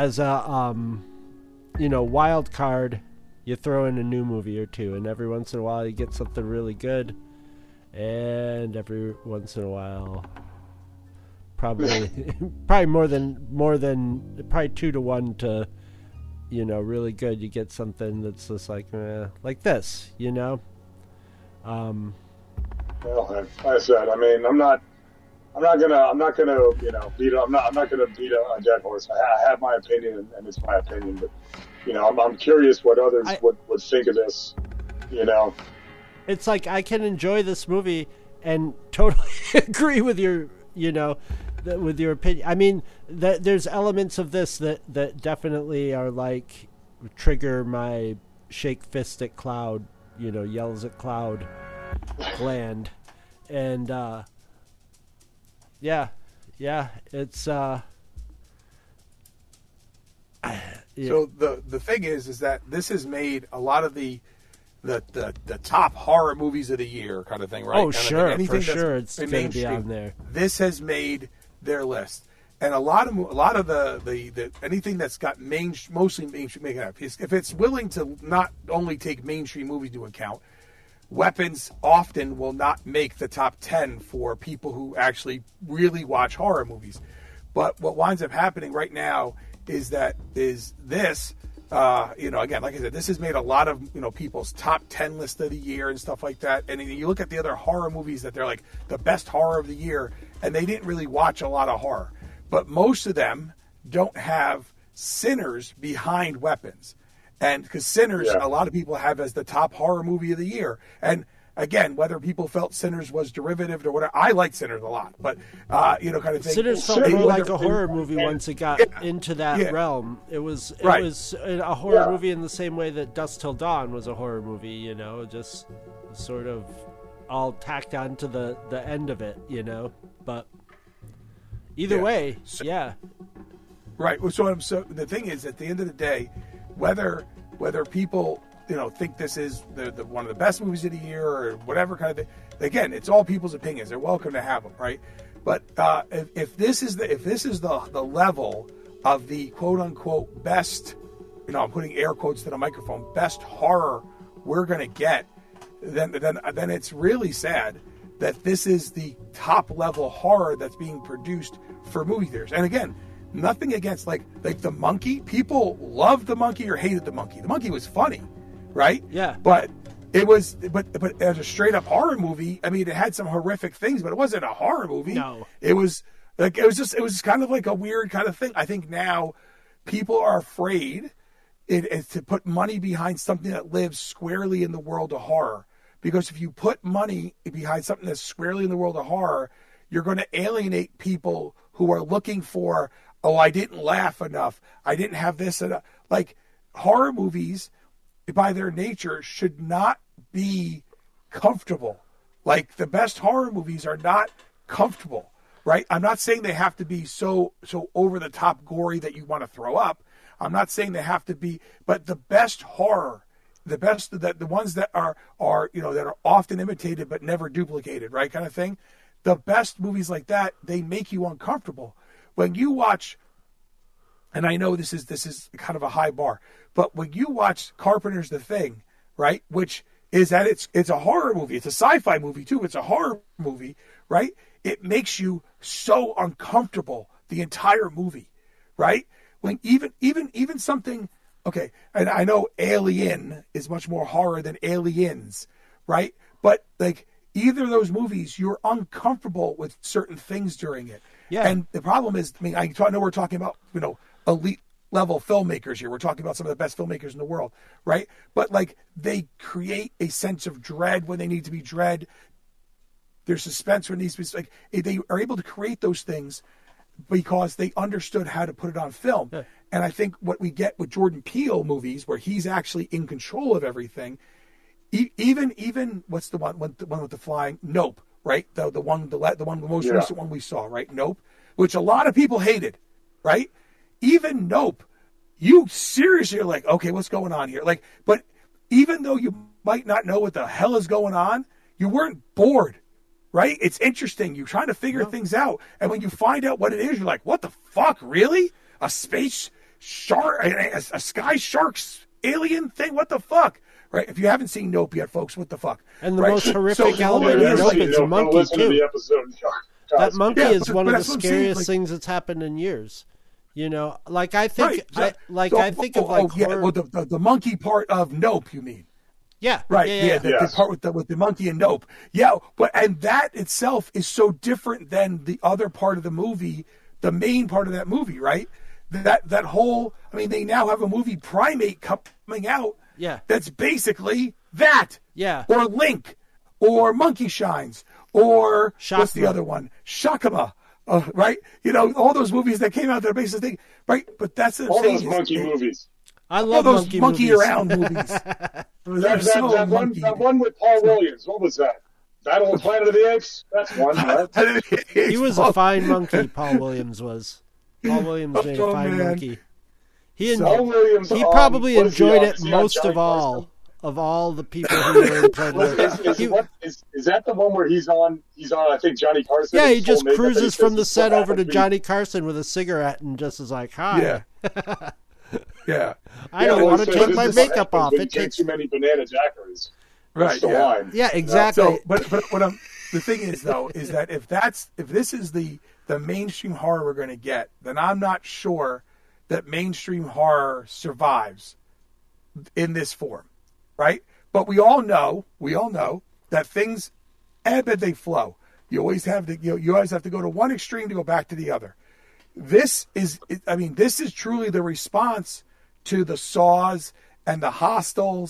wild card, you throw in a new movie or two, and every once in a while you get something really good, and every once in a while, probably more than 2 to 1 to, really good, you get something that's just like this, Well, like I said, I mean, I'm not gonna beat a dead horse. I have my opinion, and it's my opinion. But I'm curious what others would think of this. It's like I can enjoy this movie and totally agree with your with your opinion. I mean, there's elements of this that definitely are like trigger my shake fist at cloud, yells at cloud gland, and. Yeah, it's So the thing is that this has made a lot of the top horror movies of the year kind of thing, right? Oh, sure, for sure, it's going to be on there. This has made their list, and a lot of the anything that's got mostly mainstream, if it's willing to not only take mainstream movies into account. Weapons often will not make the top 10 for people who actually really watch horror movies. But what winds up happening right now is this, again, like I said, this has made a lot of, people's top 10 list of the year and stuff like that. And then you look at the other horror movies that they're like the best horror of the year, and they didn't really watch a lot of horror. But most of them don't have Sinners behind Weapons. And because Sinners, a lot of people have as the top horror movie of the year. And again, whether people felt Sinners was derivative or whatever, I liked Sinners a lot, but kind of thing. Sinners felt more like a horror movie once it got into that realm. It was a horror movie in the same way that Dusk Till Dawn was a horror movie. Just sort of all tacked on to the end of it. But either way, yeah. Right. So the thing is, at the end of the day, whether people think this is the one of the best movies of the year or whatever kind of thing, again, it's all people's opinions. They're welcome to have them, right? But if this is the level of the quote unquote best, I'm putting air quotes to the microphone, best horror we're gonna get, then it's really sad that this is the top level horror that's being produced for movie theaters. And again, nothing against like The Monkey. People loved The Monkey or hated The Monkey. The Monkey was funny, right? Yeah. But it was, but as a straight up horror movie, I mean, it had some horrific things, but it wasn't a horror movie. No. It was kind of like a weird kind of thing. I think now people are afraid to put money behind something that lives squarely in the world of horror. Because if you put money behind something that's squarely in the world of horror, you're going to alienate people who are looking for, I didn't laugh enough, I didn't have this enough. Like, horror movies, by their nature, should not be comfortable. Like, the best horror movies are not comfortable, right? I'm not saying they have to be so over the top gory that you want to throw up. I'm not saying they have to be, but the best horror, the ones that are that are often imitated but never duplicated, right, kind of thing. The best movies like that, they make you uncomfortable. When you watch, and I know this is kind of a high bar, but when you watch Carpenter's The Thing, right, which is that it's a horror movie, it's a sci-fi movie too, it's a horror movie, right? It makes you so uncomfortable the entire movie, right? When even something, okay, and I know Alien is much more horror than Aliens, right? But like either of those movies, you're uncomfortable with certain things during it. Yeah. And the problem is, I mean, I know we're talking about, elite level filmmakers here. We're talking about some of the best filmmakers in the world, right? But like they create a sense of dread when they need to be dread. There's suspense when it needs to be, like they are able to create those things because they understood how to put it on film. Yeah. And I think what we get with Jordan Peele movies, where he's actually in control of everything, even what's the one with the flying? Nope, right? The most recent one we saw, right? Nope, which a lot of people hated, right? Even Nope, you seriously are like, okay, what's going on here? Like, but even though you might not know what the hell is going on, you weren't bored. Right? It's interesting. You're trying to figure things out. And when you find out what it is, you're like, what the fuck? Really? A space shark? A sky shark's alien thing? What the fuck? Right? If you haven't seen Nope yet, folks, what the fuck? And the most horrific element of Nope is a monkey, too. That monkey is one of the scariest things that's happened in years. Like I think... Right. Horror... Well, the monkey part of Nope, you mean? Yeah. Right. Yeah. The part with the monkey and Nope. Yeah. And that itself is so different than the other part of the movie, the main part of that movie, right? That whole, I mean, they now have a movie Primate coming out. Yeah. That's basically that. Yeah. Or Link, or Monkey Shines, or Shakma. What's the other one? Shakama. Right. All those movies that came out that are basically right. But that's the all thing. Those monkey movies. I love those monkey monkey movies. around movies. That one with Paul Williams. What was that? Battle of Planet of the Apes? That's one, right? He was a fine monkey, Paul Williams was. Paul Williams made a fine monkey. He probably enjoyed it most of all the people who were in Planet of the Apes. Is that the one where he's on, I think, Johnny Carson? Yeah, he just cruises from the set over to Johnny Carson with a cigarette and just is like, hi. Yeah. Yeah, I don't want to take my makeup off. It takes too many banana daiquiris. Right. Yeah, exactly. So, but what the thing is though is that if this is the mainstream horror we're going to get, then I'm not sure that mainstream horror survives in this form, right? But we all know that things ebb and they flow. You always have to you always have to go to one extreme to go back to the other. This is truly the response to the Saws and the Hostels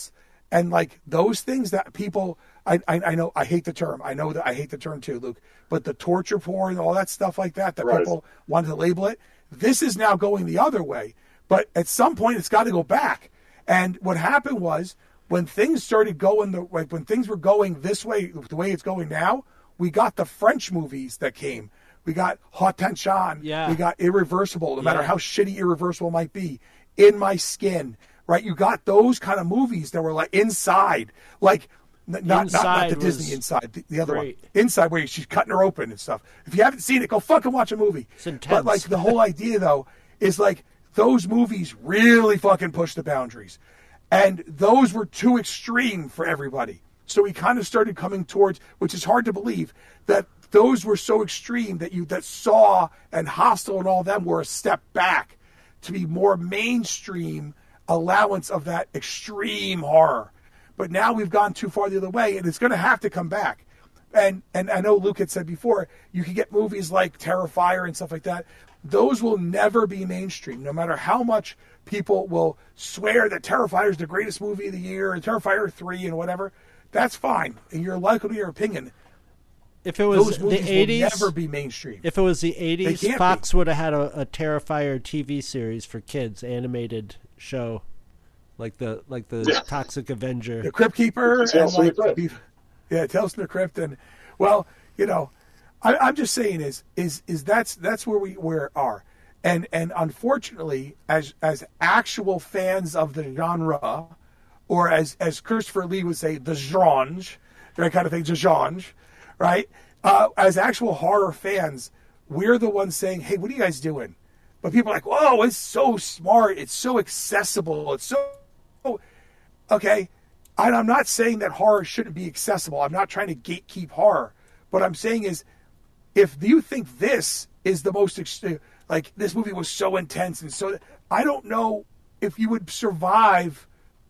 And like those things that people, I know, I hate the term. I know that I hate the term too, Luke. But the torture porn, all that stuff like that Right. people wanted to label it. This is now going the other way. But at some point, it's got to go back. And what happened was when things started going when things were going this way, the way it's going now, we got the French movies that came. We got Haute Tension. Yeah. We got Irreversible, no matter how shitty Irreversible might be. In My Skin, right? You got those kind of movies that were like Inside, like not the Inside Disney was Inside, the other great. one. Inside, where she's cutting her open and stuff. If you haven't seen it, go fucking watch a movie. It's intense. But like the whole idea though is like those movies really fucking push the boundaries. And those were too extreme for everybody. So we kind of started coming towards, which is hard to believe, that those were so extreme that Saw and Hostel and all them were a step back to be more mainstream allowance of that extreme horror. But now we've gone too far the other way, and it's going to have to come back. And I know Luke had said before, you can get movies like Terrifier and stuff like that. Those will never be mainstream, no matter how much people will swear that Terrifier is the greatest movie of the year, and Terrifier 3 and whatever. That's fine, and you're likely to your opinion. If it was Those the movies 80s, will never be mainstream. if it was the They 80s, can't Fox would have had a Terrifier TV series for kids, animated show, like the Toxic Avenger. The Crypt Keeper, Tales from the Crypt. Tales from the Crypt, and well, you know, I'm just saying is that's where we are, and unfortunately, as actual fans of the genre, or as Christopher Lee would say, the genre, that kind of thing, the genre, right? As actual horror fans, we're the ones saying, "Hey, what are you guys doing?" But people are like, "Whoa, it's so smart, it's so accessible, it's so okay." And I'm not saying that horror shouldn't be accessible. I'm not trying to gatekeep horror. What I'm saying is, if you think this is the most, like, this movie was so intense and so, I don't know if you would survive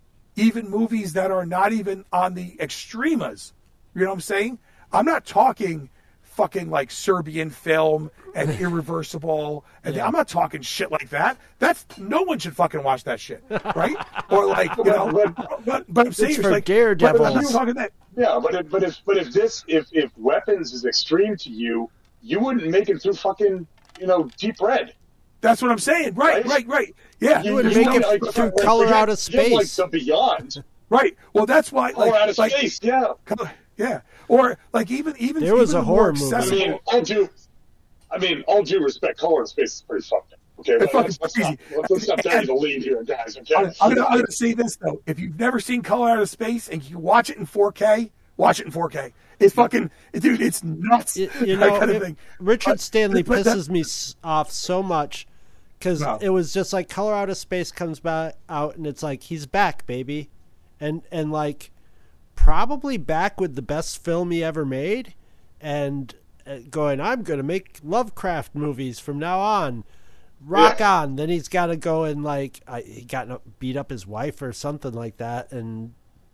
even movies that are not even on the extremas. You know what I'm saying? I'm not talking fucking like Serbian Film and Irreversible, and I'm not talking shit like that. That's no one should fucking watch that shit, right? Or like, you know, but I'm saying It's it's for like daredevils. But I'm talking that. Yeah, if weapons is extreme to you, you wouldn't make it through fucking, Deep Red. That's what I'm saying. Right. Yeah, You wouldn't There's make no- it like, through forget- Color Out of forget, like Space. the Beyond. right. Well, that's why. Color Out of like, Space, yeah. yeah, or like even There was even a the more horror movie. accessible- All due respect, Color Out of Space is pretty fucked up. Okay, It's fucking let's crazy. not bury the lead here, guys. Okay, I'm gonna say this though: if you've never seen Color Out of Space and you watch it in 4K, watch it in 4K. It's fucking, dude, it's nuts. You that know, kind of thing. Richard Stanley but that- pisses me off so much because No. it was just like Color Out of Space comes back out and it's like he's back, baby, and like probably back with the best film he ever made, and going, I'm gonna make Lovecraft movies from now on. Rock on. Then he's got to go and like he got beat up his wife or something like that, and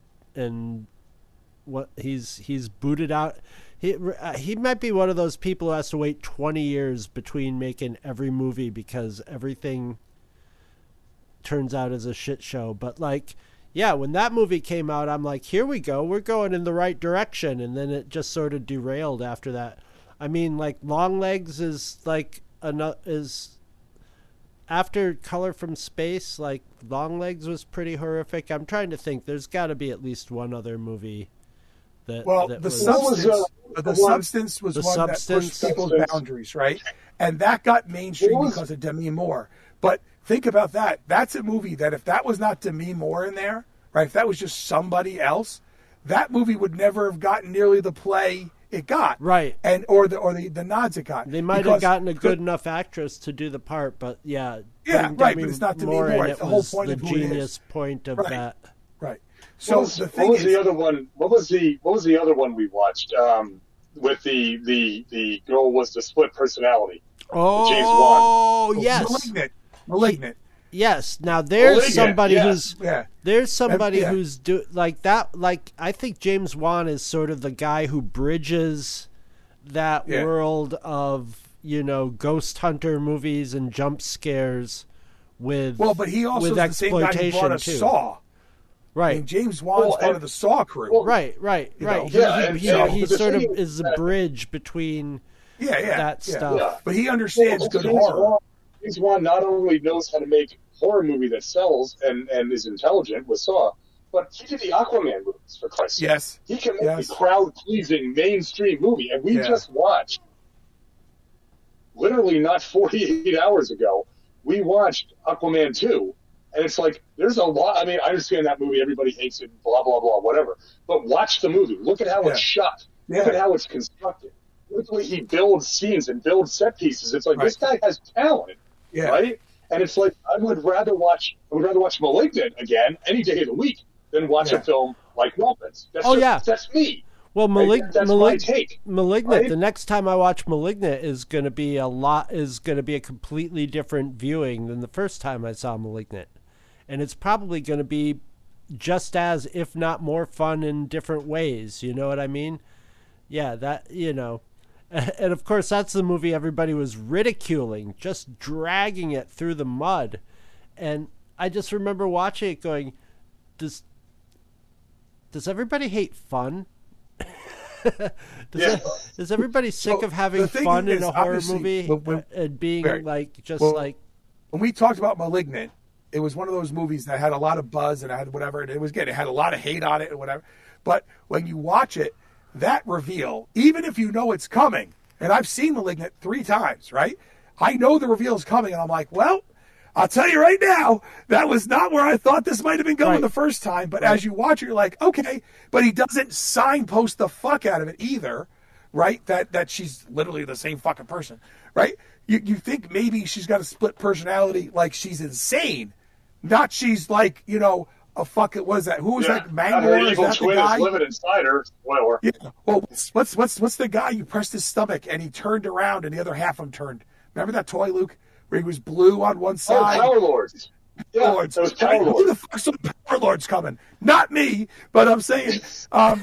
what he's booted out. He might be one of those people who has to wait 20 years between making every movie because everything turns out as a shit show. But like, yeah, when that movie came out, I'm like, here we go, we're going in the right direction, and then it just sort of derailed after that. I mean, like Longlegs is like after Color from Space, like Longlegs was pretty horrific. I'm trying to think. There's got to be at least one other movie that. Well, that the was, substance was The one Substance. that pushed people's boundaries, right? And that got mainstream What was- because of Demi Moore. But think about that. That's a movie that if that was not Demi Moore in there, right? If that was just somebody else, that movie would never have gotten nearly the play it got, Right. And or the nods it got. They might have gotten a good enough actress to do the part, but yeah, Yeah, putting right, Demi but it's not Demi Moore Moore. in It's it the whole was point the of who it is. genius point of Right. that. Right. So the thing what was is, the other one? What was the other one we watched? With the girl was the split personality. James Oh, yes. Malignant. Yes. Now there's Malignant, somebody yes. who's Yeah. there's somebody Yeah. who's like that. Like I think James Wan is sort of the guy who bridges that Yeah. world of ghost hunter movies and jump scares with Well, but he also with is the same guy who exploitation brought us too. Saw. Right. I mean, James Wan's part of the Saw crew. Right. You know? He sort of is the bridge between that stuff. Yeah. But he understands good horror. James Wan not only knows how to make horror movie that sells and is intelligent with Saw, but he did the Aquaman movies, for Christ's sake. Yes. He can make a crowd-pleasing mainstream movie, and we just watched, literally not 48 hours ago, we watched Aquaman 2, and it's like, there's a lot, I mean, I understand that movie, everybody hates it, blah, blah, blah, whatever, but watch the movie. Look at how it's shot. Look at how it's constructed. Look at the way he builds scenes and builds set pieces. It's like, this guy has talent, right? And it's like, I would rather watch Malignant again any day of the week than watch a film like Muppets. That's me. Well, that's my take. Malignant. Right? The next time I watch Malignant is going to be a completely different viewing than the first time I saw Malignant, and it's probably going to be just as, if not more, fun in different ways. You know what I mean? Yeah, that and of course that's the movie everybody was ridiculing, just dragging it through the mud, and I just remember watching it, going, Does everybody hate fun? Is everybody sick of having fun in a horror movie and being like like? When we talked about Malignant, it was one of those movies that had a lot of buzz and it had whatever, and it had a lot of hate on it and whatever. But when you watch it, that reveal, even if you know it's coming, and I've seen Malignant 3 times, right? I know the reveal is coming, and I'm like, well, I'll tell you right now, that was not where I thought this might have been going the first time. But as you watch it, you're like, okay. But he doesn't signpost the fuck out of it either, right? That she's literally the same fucking person, right? You think maybe she's got a split personality, like she's insane, not she's like, a fucking, what is that? Who was that? Mangor? Her evil is that twin the guy? is living inside her. Spoiler. Yeah. Well, what's the guy? You pressed his stomach and he turned around and the other half of him turned. Remember that toy, Luke? Where he was blue on one side. Oh, Power Lords. Yeah, Lords. those Power Lords. Who the fuck saw Power Lords coming? Not me, but I'm saying, but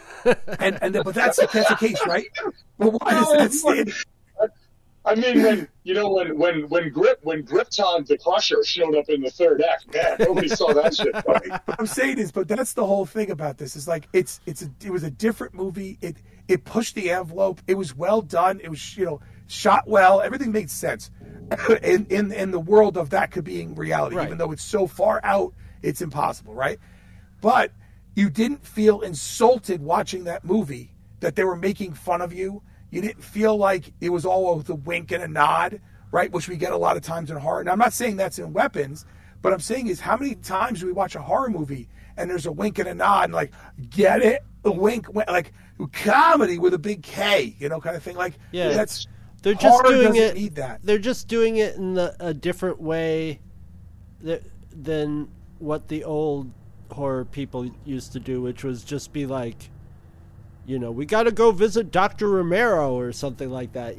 that's the case, right? Well, why does that stand? I mean, when Gripton the Crusher showed up in the third act, man, nobody saw that shit coming. What I'm saying is, but that's the whole thing about this. Is like it was a different movie. It pushed the envelope. It was well done. It was shot well. Everything made sense. In the world of that could being reality, even though it's so far out, it's impossible, right? But you didn't feel insulted watching that movie that they were making fun of you. You didn't feel like it was all with a wink and a nod, right? Which we get a lot of times in horror. And I'm not saying that's in Weapons, but I'm saying is how many times do we watch a horror movie and there's a wink and a nod and like, get it? A wink, like comedy with a big K, kind of thing. Like, that's... They're just doing it. Need that. They're just doing it in a different way than what the old horror people used to do, which was just be like, we got to go visit Dr. Romero or something like that.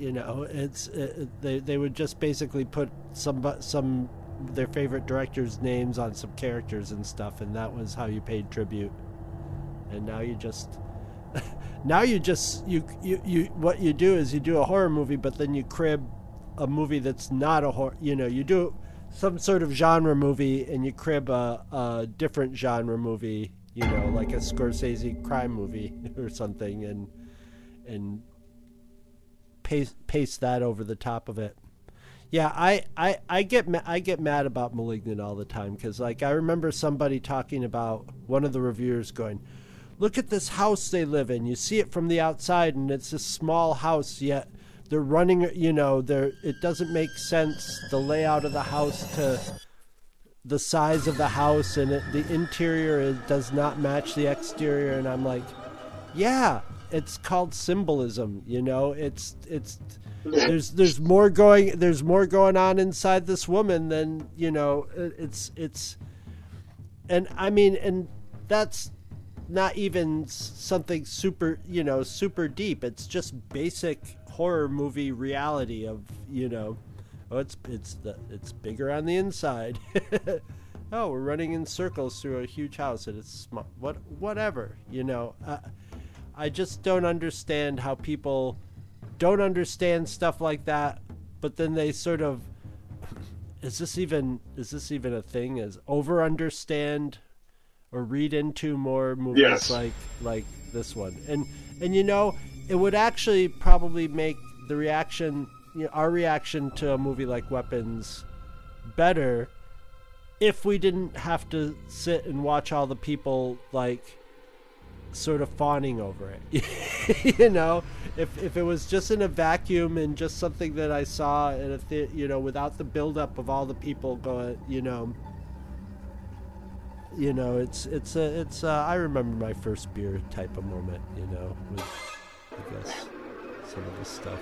They would just basically put some their favorite directors' names on some characters and stuff, and that was how you paid tribute. And now you just. Now you what you do is you do a horror movie, but then you crib a movie that's not a horror. You do some sort of genre movie and you crib a different genre movie, like a Scorsese crime movie or something, and paste that over the top of it. Yeah, I get mad about Malignant all the time because like I remember somebody talking about, one of the reviewers going, look at this house they live in. You see it from the outside, and it's a small house, yet they're running, it doesn't make sense, the layout of the house to the size of the house, and the interior does not match the exterior. And I'm like, yeah, it's called symbolism, it's there's more going on inside this woman than, it's and I mean, and that's not even something super deep. It's just basic horror movie reality of, it's bigger on the inside. Oh, we're running in circles through a huge house and it's small. Whatever, I just don't understand how people don't understand stuff like that, but then they sort of, is this even a thing? As over understand or read into more movies Yes. like this one. And it would actually probably make the reaction, our reaction to a movie like Weapons better if we didn't have to sit and watch all the people like sort of fawning over it. If it was just in a vacuum and just something that I saw in a without the buildup of all the people going, it's I remember my first beer type of moment, with I guess some of this stuff.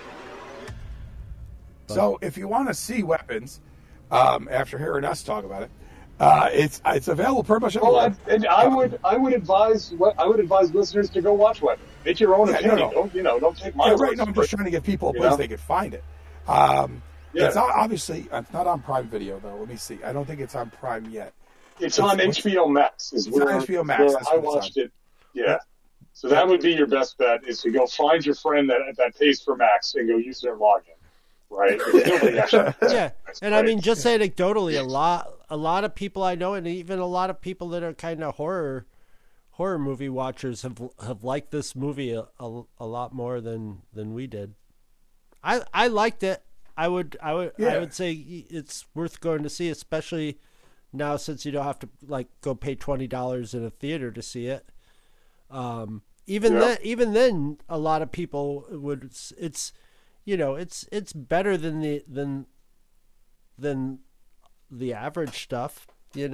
So if you want to see Weapons, after hearing us talk about it, it's available pretty much everywhere. Well, I would advise listeners to go watch Weapons. Make your own opinion. No. Don't take my Yeah, words. right. No, I'm just trying to give people a place they can find it. It's not, obviously it's not on Prime Video though. Let me see. I don't think it's on Prime yet. It's on HBO Max. It's on HBO Max. That's I what it's watched on. it. Yeah. So that would be your best bet, is to go find your friend that pays for Max and go use their login. Right? Nobody actually. Yeah, and I mean, just anecdotally, a lot of people I know, and even a lot of people that are kind of horror movie watchers have liked this movie a lot more than we did. I liked it. I would say it's worth going to see, especially now since you don't have to like go pay $20 in a theater to see it. Even then, a lot of people would. It's better than the average stuff.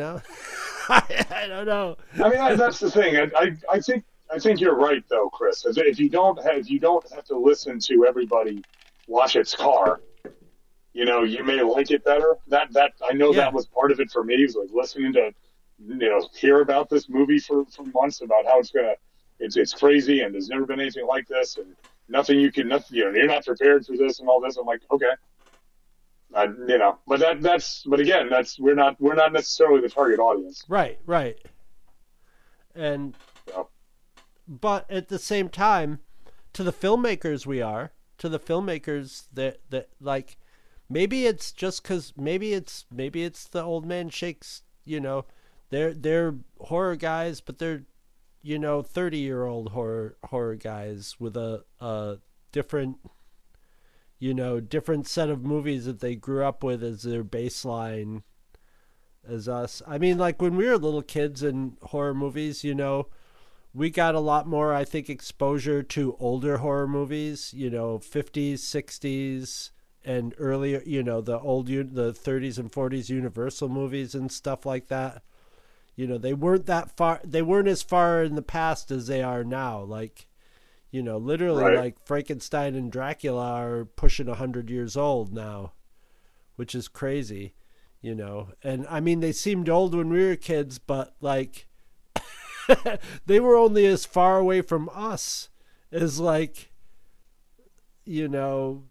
I don't know. I mean, that's the thing. I think you're right though, Chris. If you don't have to listen to everybody wash its car, you may like it better. That I know that was part of it for me. It was like listening to hear about this movie for months about how it's crazy and there's never been anything like this and you're not prepared for this and all this. I'm like, okay. But again, we're not necessarily the target audience. Right. And, but at the same time, to the filmmakers that like, maybe it's just cause maybe it's the old man shakes, they're horror guys, but they're, 30-year-old horror guys with a different, different set of movies that they grew up with as their baseline as us. I mean, like when we were little kids in horror movies, we got a lot more, I think, exposure to older horror movies, 50s, 60s, and earlier, the the 30s and 40s Universal movies and stuff like that. They weren't as far in the past as they are now. Like, literally, right. Like Frankenstein and Dracula are pushing 100 years old now, which is crazy, And I mean, they seemed old when we were kids, but like, they were only as far away from us as like, the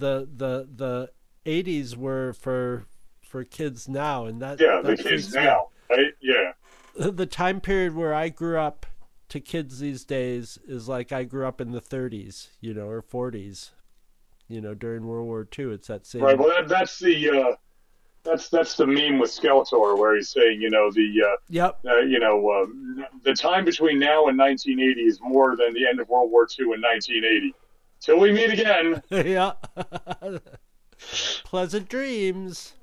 80s were for kids now, and the kids now, right? Yeah. The time period where I grew up to kids these days is like I grew up in the 30s, or 40s, during World War II. It's that same. Right. Well, that's the meme with Skeletor where he's saying, the time between now and 1980 is more than the end of World War II in 1980. Till we meet again. Yeah. Pleasant dreams.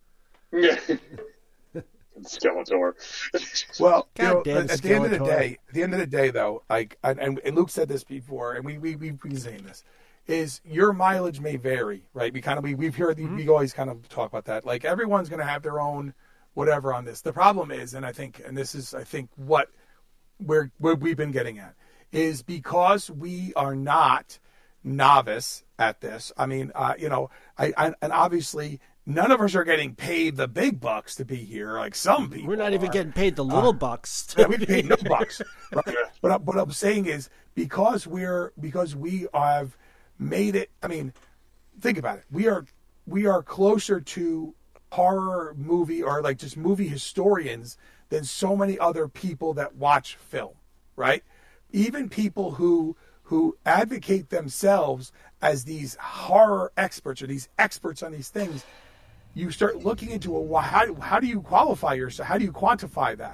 Skeletor. Well, Goddamn at the end of the day, though, like, and Luke said this before, and we've been saying this, is your mileage may vary, right? We've heard we always kind of talk about that. Like everyone's going to have their own whatever on this. The problem is, and this is what we've been getting at, is because we are not novice at this. I mean, and obviously none of us are getting paid the big bucks to be here, like some people. We're not even getting paid the little bucks. Yeah, we paid no bucks. Right? But what I'm saying is because we have made it. I mean, think about it. We are closer to horror movie or like just movie historians than so many other people that watch film, right? Even people who advocate themselves as these horror experts or these experts on these things. You start looking into how do you qualify yourself? How do you quantify that?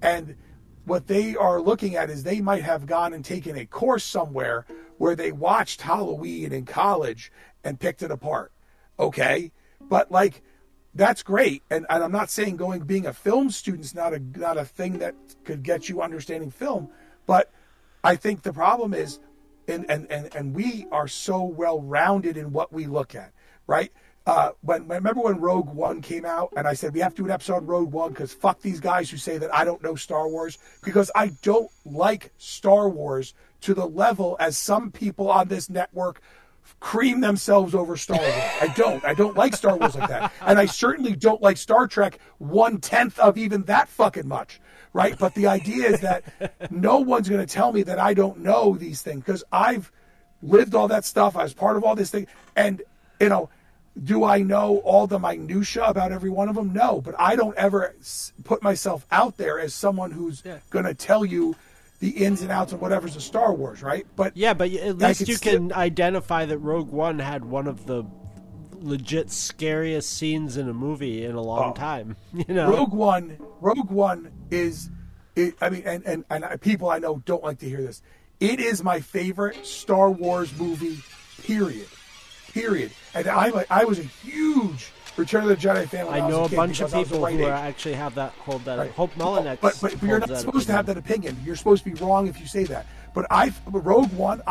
And what they are looking at is they might have gone and taken a course somewhere where they watched Halloween in college and picked it apart. Okay? But like, that's great. And I'm not saying being a film student's not a thing that could get you understanding film. But I think the problem is, and we are so well-rounded in what we look at, right? Remember when Rogue One came out, and I said we have to do an episode on Rogue One because fuck these guys who say that I don't know Star Wars, because I don't like Star Wars to the level as some people on this network cream themselves over Star Wars. I don't like Star Wars like that, and I certainly don't like Star Trek 1/10 of even that fucking much, right? But the idea is that no one's going to tell me that I don't know these things because I've lived all that stuff. I was part of all this thing, and you know. Do I know all the minutia about every one of them? No, but I don't ever put myself out there as someone who's going to tell you the ins and outs of whatever's a Star Wars, right? But yeah, but at least you can identify that Rogue One had one of the legit scariest scenes in a movie in a long time. You know, Rogue One is, I mean, and people I know don't like to hear this. It is my favorite Star Wars movie, period. And I was a huge Return of the Jedi fan when I was know a a kid bunch of people who age. actually have that hold that. Right. Hope Mullinex. But you're not supposed to have that opinion. You're supposed to be wrong if you say that. But Rogue One,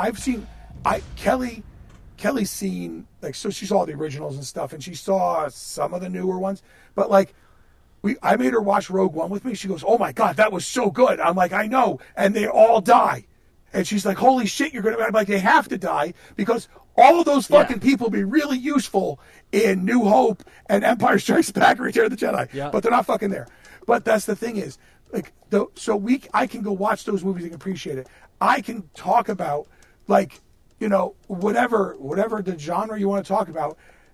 Kelly's seen, like, so she saw the originals and stuff, and she saw some of the newer ones. But like, I made her watch Rogue One with me. She goes, "Oh my God, that was so good." I'm like, "I know," and they all die. And she's like, "Holy shit, you're going to..." I'm like, they have to die because all of those fucking people be really useful in New Hope and Empire Strikes Back and Return of the Jedi. But they're not fucking there. But that's the thing is, like, I can go watch those movies and appreciate it. I can talk about, like, you know, whatever the genre you want to talk about.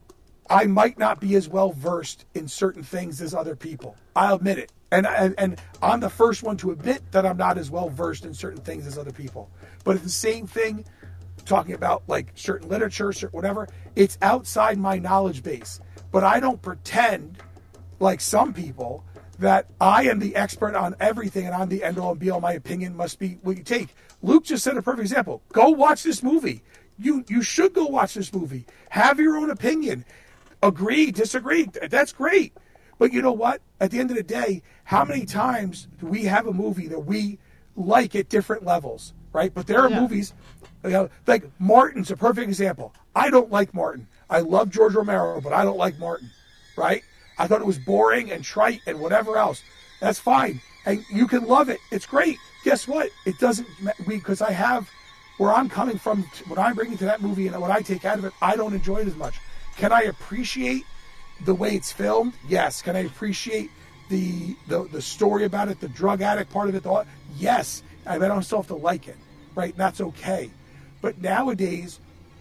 I might not be as well versed in certain things as other people. I'll admit it. And I'm the first one to admit that I'm not as well versed in certain things as other people. But it's the same thing, talking about like certain literature, certain whatever, it's outside my knowledge base. But I don't pretend, like some people, that I am the expert on everything and I'm the end all and be all. My opinion must be what you take. Luke just said a perfect example. Go watch this movie. You should go watch this movie. Have your own opinion. Agree, disagree. That's great. But you know what? At the end of the day, how many times do we have a movie that we like at different levels, right? But there are movies, you know, like Martin's a perfect example. I don't like Martin. I love George Romero, but I don't like Martin, right? I thought it was boring and trite and whatever else. That's fine. And you can love it. It's great. Guess what? It doesn't, because I have, where I'm coming from, what I'm bringing to that movie and what I take out of it, I don't enjoy it as much. Can I appreciate the way it's filmed? Yes. Can I appreciate the story about it, the drug addict part of it? Yes. I don't still have to like it, right? That's okay. But nowadays,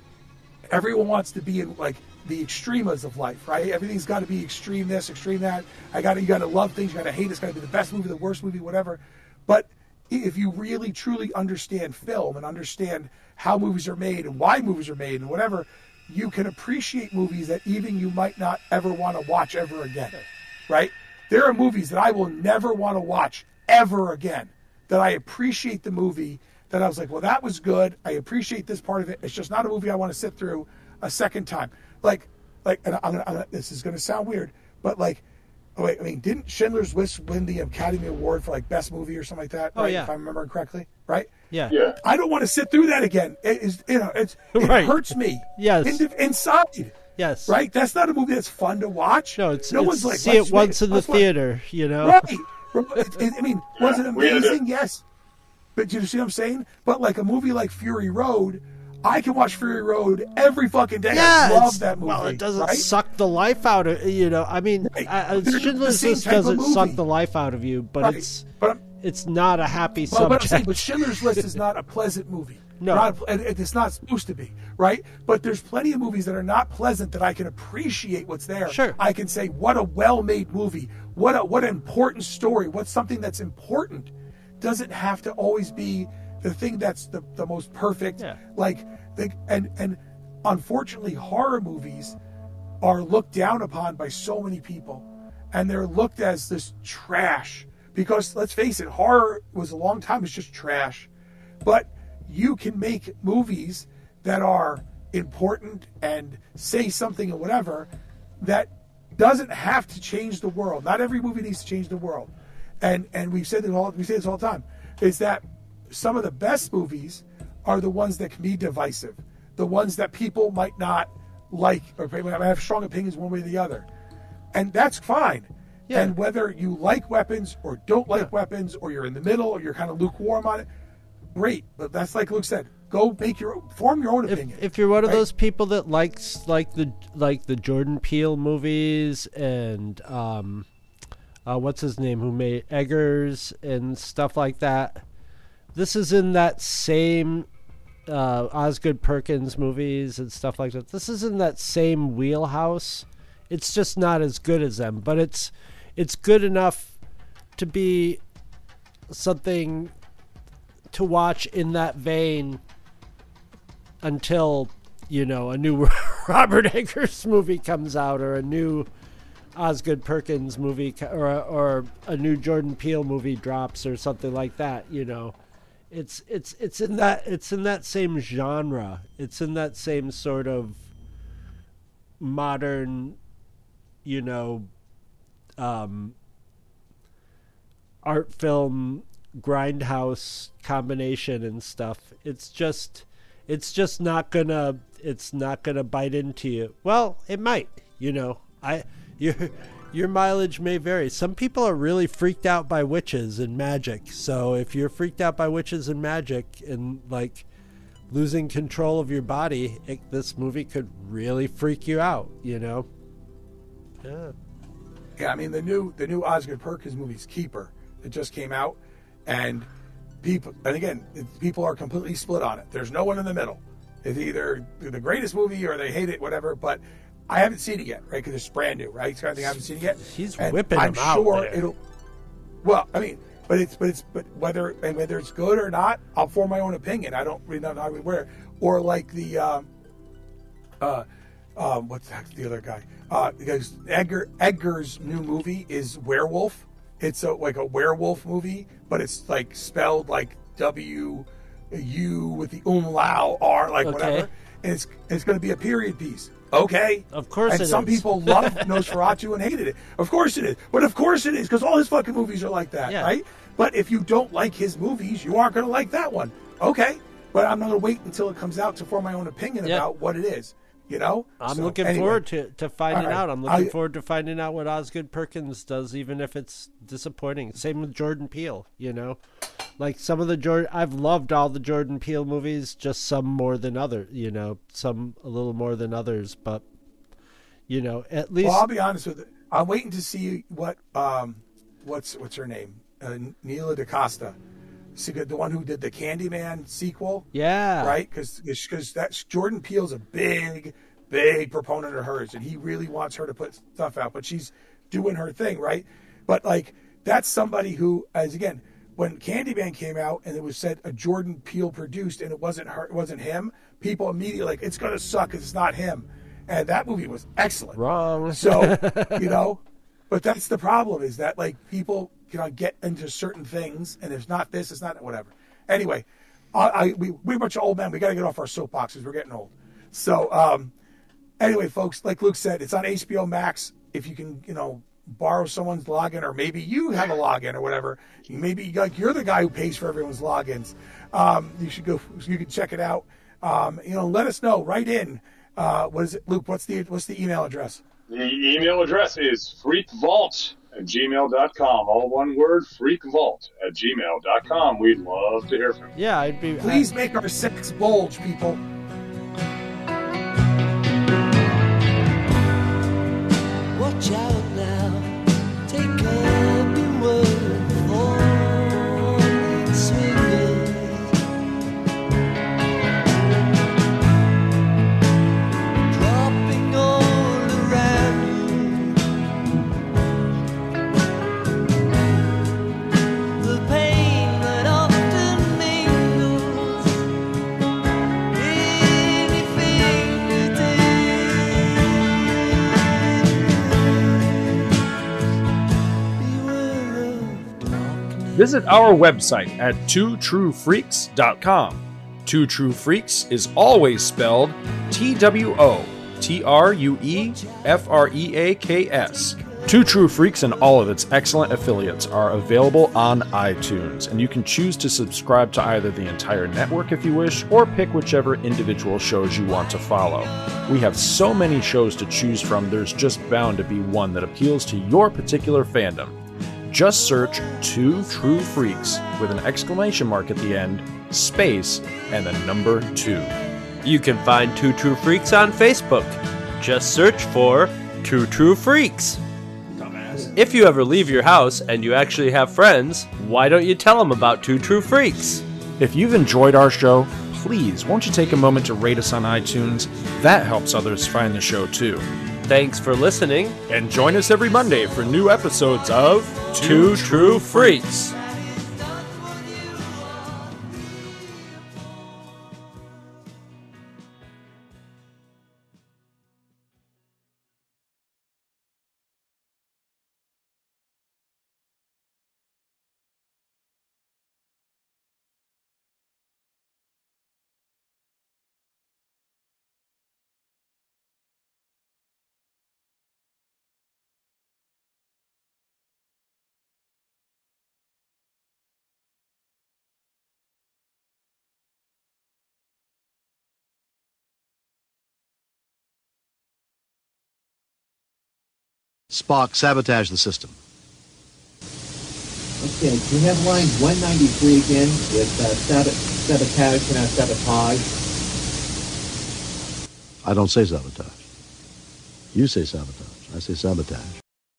everyone wants to be in like the extremas of life, right? Everything's got to be extreme this, extreme that. You got to love things. You got to hate. It's got to be the best movie, the worst movie, whatever. But if you really truly understand film and understand how movies are made and why movies are made and whatever, you can appreciate movies that even you might not ever want to watch ever again, right? There are movies that I will never want to watch ever again, that I appreciate the movie, that I was like, well, that was good. I appreciate this part of it. It's just not a movie I want to sit through a second time. Like, and this is going to sound weird, but like, I mean, didn't Schindler's List win the Academy Award for like best movie or something like that? Right? If I remember correctly, right? Yeah. I don't want to sit through that again. It hurts me. Yes. Inside. Yes. Right. That's not a movie that's fun to watch. No, one's like, see it once in the theater. You know. Right. I mean, was it amazing? Yes. But you see what I'm saying? But like a movie like Fury Road, I can watch Fury Road every fucking day. Yeah, I love that movie. Well, it doesn't right? suck the life out of you know. I mean, Schindler's List doesn't suck the life out of you, but it's not a happy subject. But Schindler's List is not a pleasant movie. No, it's not supposed to be, right? But there's plenty of movies that are not pleasant that I can appreciate what's there. Sure, I can say, what a well-made movie. What an important story. What's something that's important. Doesn't have to always be the thing that's the most perfect. Yeah. And unfortunately, horror movies are looked down upon by so many people, and they're looked as this trash Because let's face it, horror was a long time, it's just trash. But you can make movies that are important and say something or whatever that doesn't have to change the world. Not every movie needs to change the world. And we say this all the time, is that some of the best movies are the ones that can be divisive, the ones that people might not like or have strong opinions one way or the other. And that's fine. Yeah. And whether you like weapons or don't like weapons, or you're in the middle, or you're kind of lukewarm on it, great. But that's like Luke said. Go form your own opinion. If you're one of those people that likes the Jordan Peele movies and what's his name, who made Eggers and stuff like that, this is in that same Osgood Perkins movies and stuff like that. This is in that same wheelhouse. It's just not as good as them, but it's good enough to be something to watch in that vein until, you know, a new Robert Eggers movie comes out, or a new Osgood Perkins movie, or a new Jordan Peele movie drops, or something like that. You know, it's in that same genre. It's in that same sort of modern, you know, art film grindhouse combination and stuff. It's just not gonna bite into you. Well, it might, you know. Your mileage may vary. Some people are really freaked out by witches and magic. So if you're freaked out by witches and magic and like losing control of your body, this movie could really freak you out, you know. Yeah, I mean the new Osgood Perkins movie's Keeper that just came out, and people are completely split on it. There's no one in the middle. It's either the greatest movie or they hate it, whatever. But I haven't seen it yet, right? Because it's brand new, right? So I haven't seen it yet. He's whipping them out. I'm sure there. it'll. Well, I mean, but whether it's good or not, I'll form my own opinion. I don't really know where. Or like the what's the other guy? Because Edgar's new movie is Werewolf. It's like a werewolf movie, but it's like spelled like W-U with the umlaut R, like whatever. And it's going to be a period piece. Okay. Of course it is. And some people loved Nosferatu and hated it. Of course it is. But of course it is, because all his fucking movies are like that, right? But if you don't like his movies, you aren't going to like that one. Okay. But I'm not going to wait until it comes out to form my own opinion about what it is. You know? I'm looking forward to finding out. I'm looking forward to finding out what Osgood Perkins does, even if it's disappointing. Same with Jordan Peele, you know? Like some of I've loved all the Jordan Peele movies, just some more than others, you know, some a little more than others, but, you know, at least. Well, I'll be honest with you. I'm waiting to see what, what's her name? Neela DaCosta. The one who did the Candyman sequel. Yeah. Right? Because that's Jordan Peele's a big proponent of hers, and he really wants her to put stuff out, but she's doing her thing, right? But, like, that's somebody who, as again, when Candyman came out and it was said a Jordan Peele produced and it wasn't her, it wasn't him, people immediately like, it's going to suck because it's not him. And that movie was excellent. Wrong. So, you know, but that's the problem, is that, like, people, you know, get into certain things, and it's not this, it's not whatever. Anyway, we're a bunch of old men. We got to get off our soapboxes. We're getting old. So, anyway, folks, like Luke said, it's on HBO Max. If you can, you know, borrow someone's login, or maybe you have a login or whatever. Maybe like you're the guy who pays for everyone's logins. You should go. You can check it out. You know, let us know. Write in. What is it, Luke? What's the email address? The email address is freakvault@gmail.com. All one word, freakvault@gmail.com. We'd love to hear from you. Yeah, Please make our sex bulge, people. Watch out now, take up your word for swingers. Dropping all around you. The pain that often mingles visit our website at twotruefreaks.com. Two True Freaks is always spelled TWOTRUEFREAKS. Two True Freaks and all of its excellent affiliates are available on iTunes, and you can choose to subscribe to either the entire network if you wish, or pick whichever individual shows you want to follow. We have so many shows to choose from, there's just bound to be one that appeals to your particular fandom. Just search Two True Freaks with an exclamation mark at the end, space, and the number 2. You can find Two True Freaks on Facebook. Just search for Two True Freaks. If you ever leave your house and you actually have friends, why don't you tell them about Two True Freaks? If you've enjoyed our show, please won't you take a moment to rate us on iTunes? That helps others find the show too. Thanks for listening, and join us every Monday for new episodes of Two True Freaks. Spock, sabotage the system. Okay, can we have line 193 again with sabotage, pronounced sabotage? I don't say sabotage. You say sabotage. I say sabotage.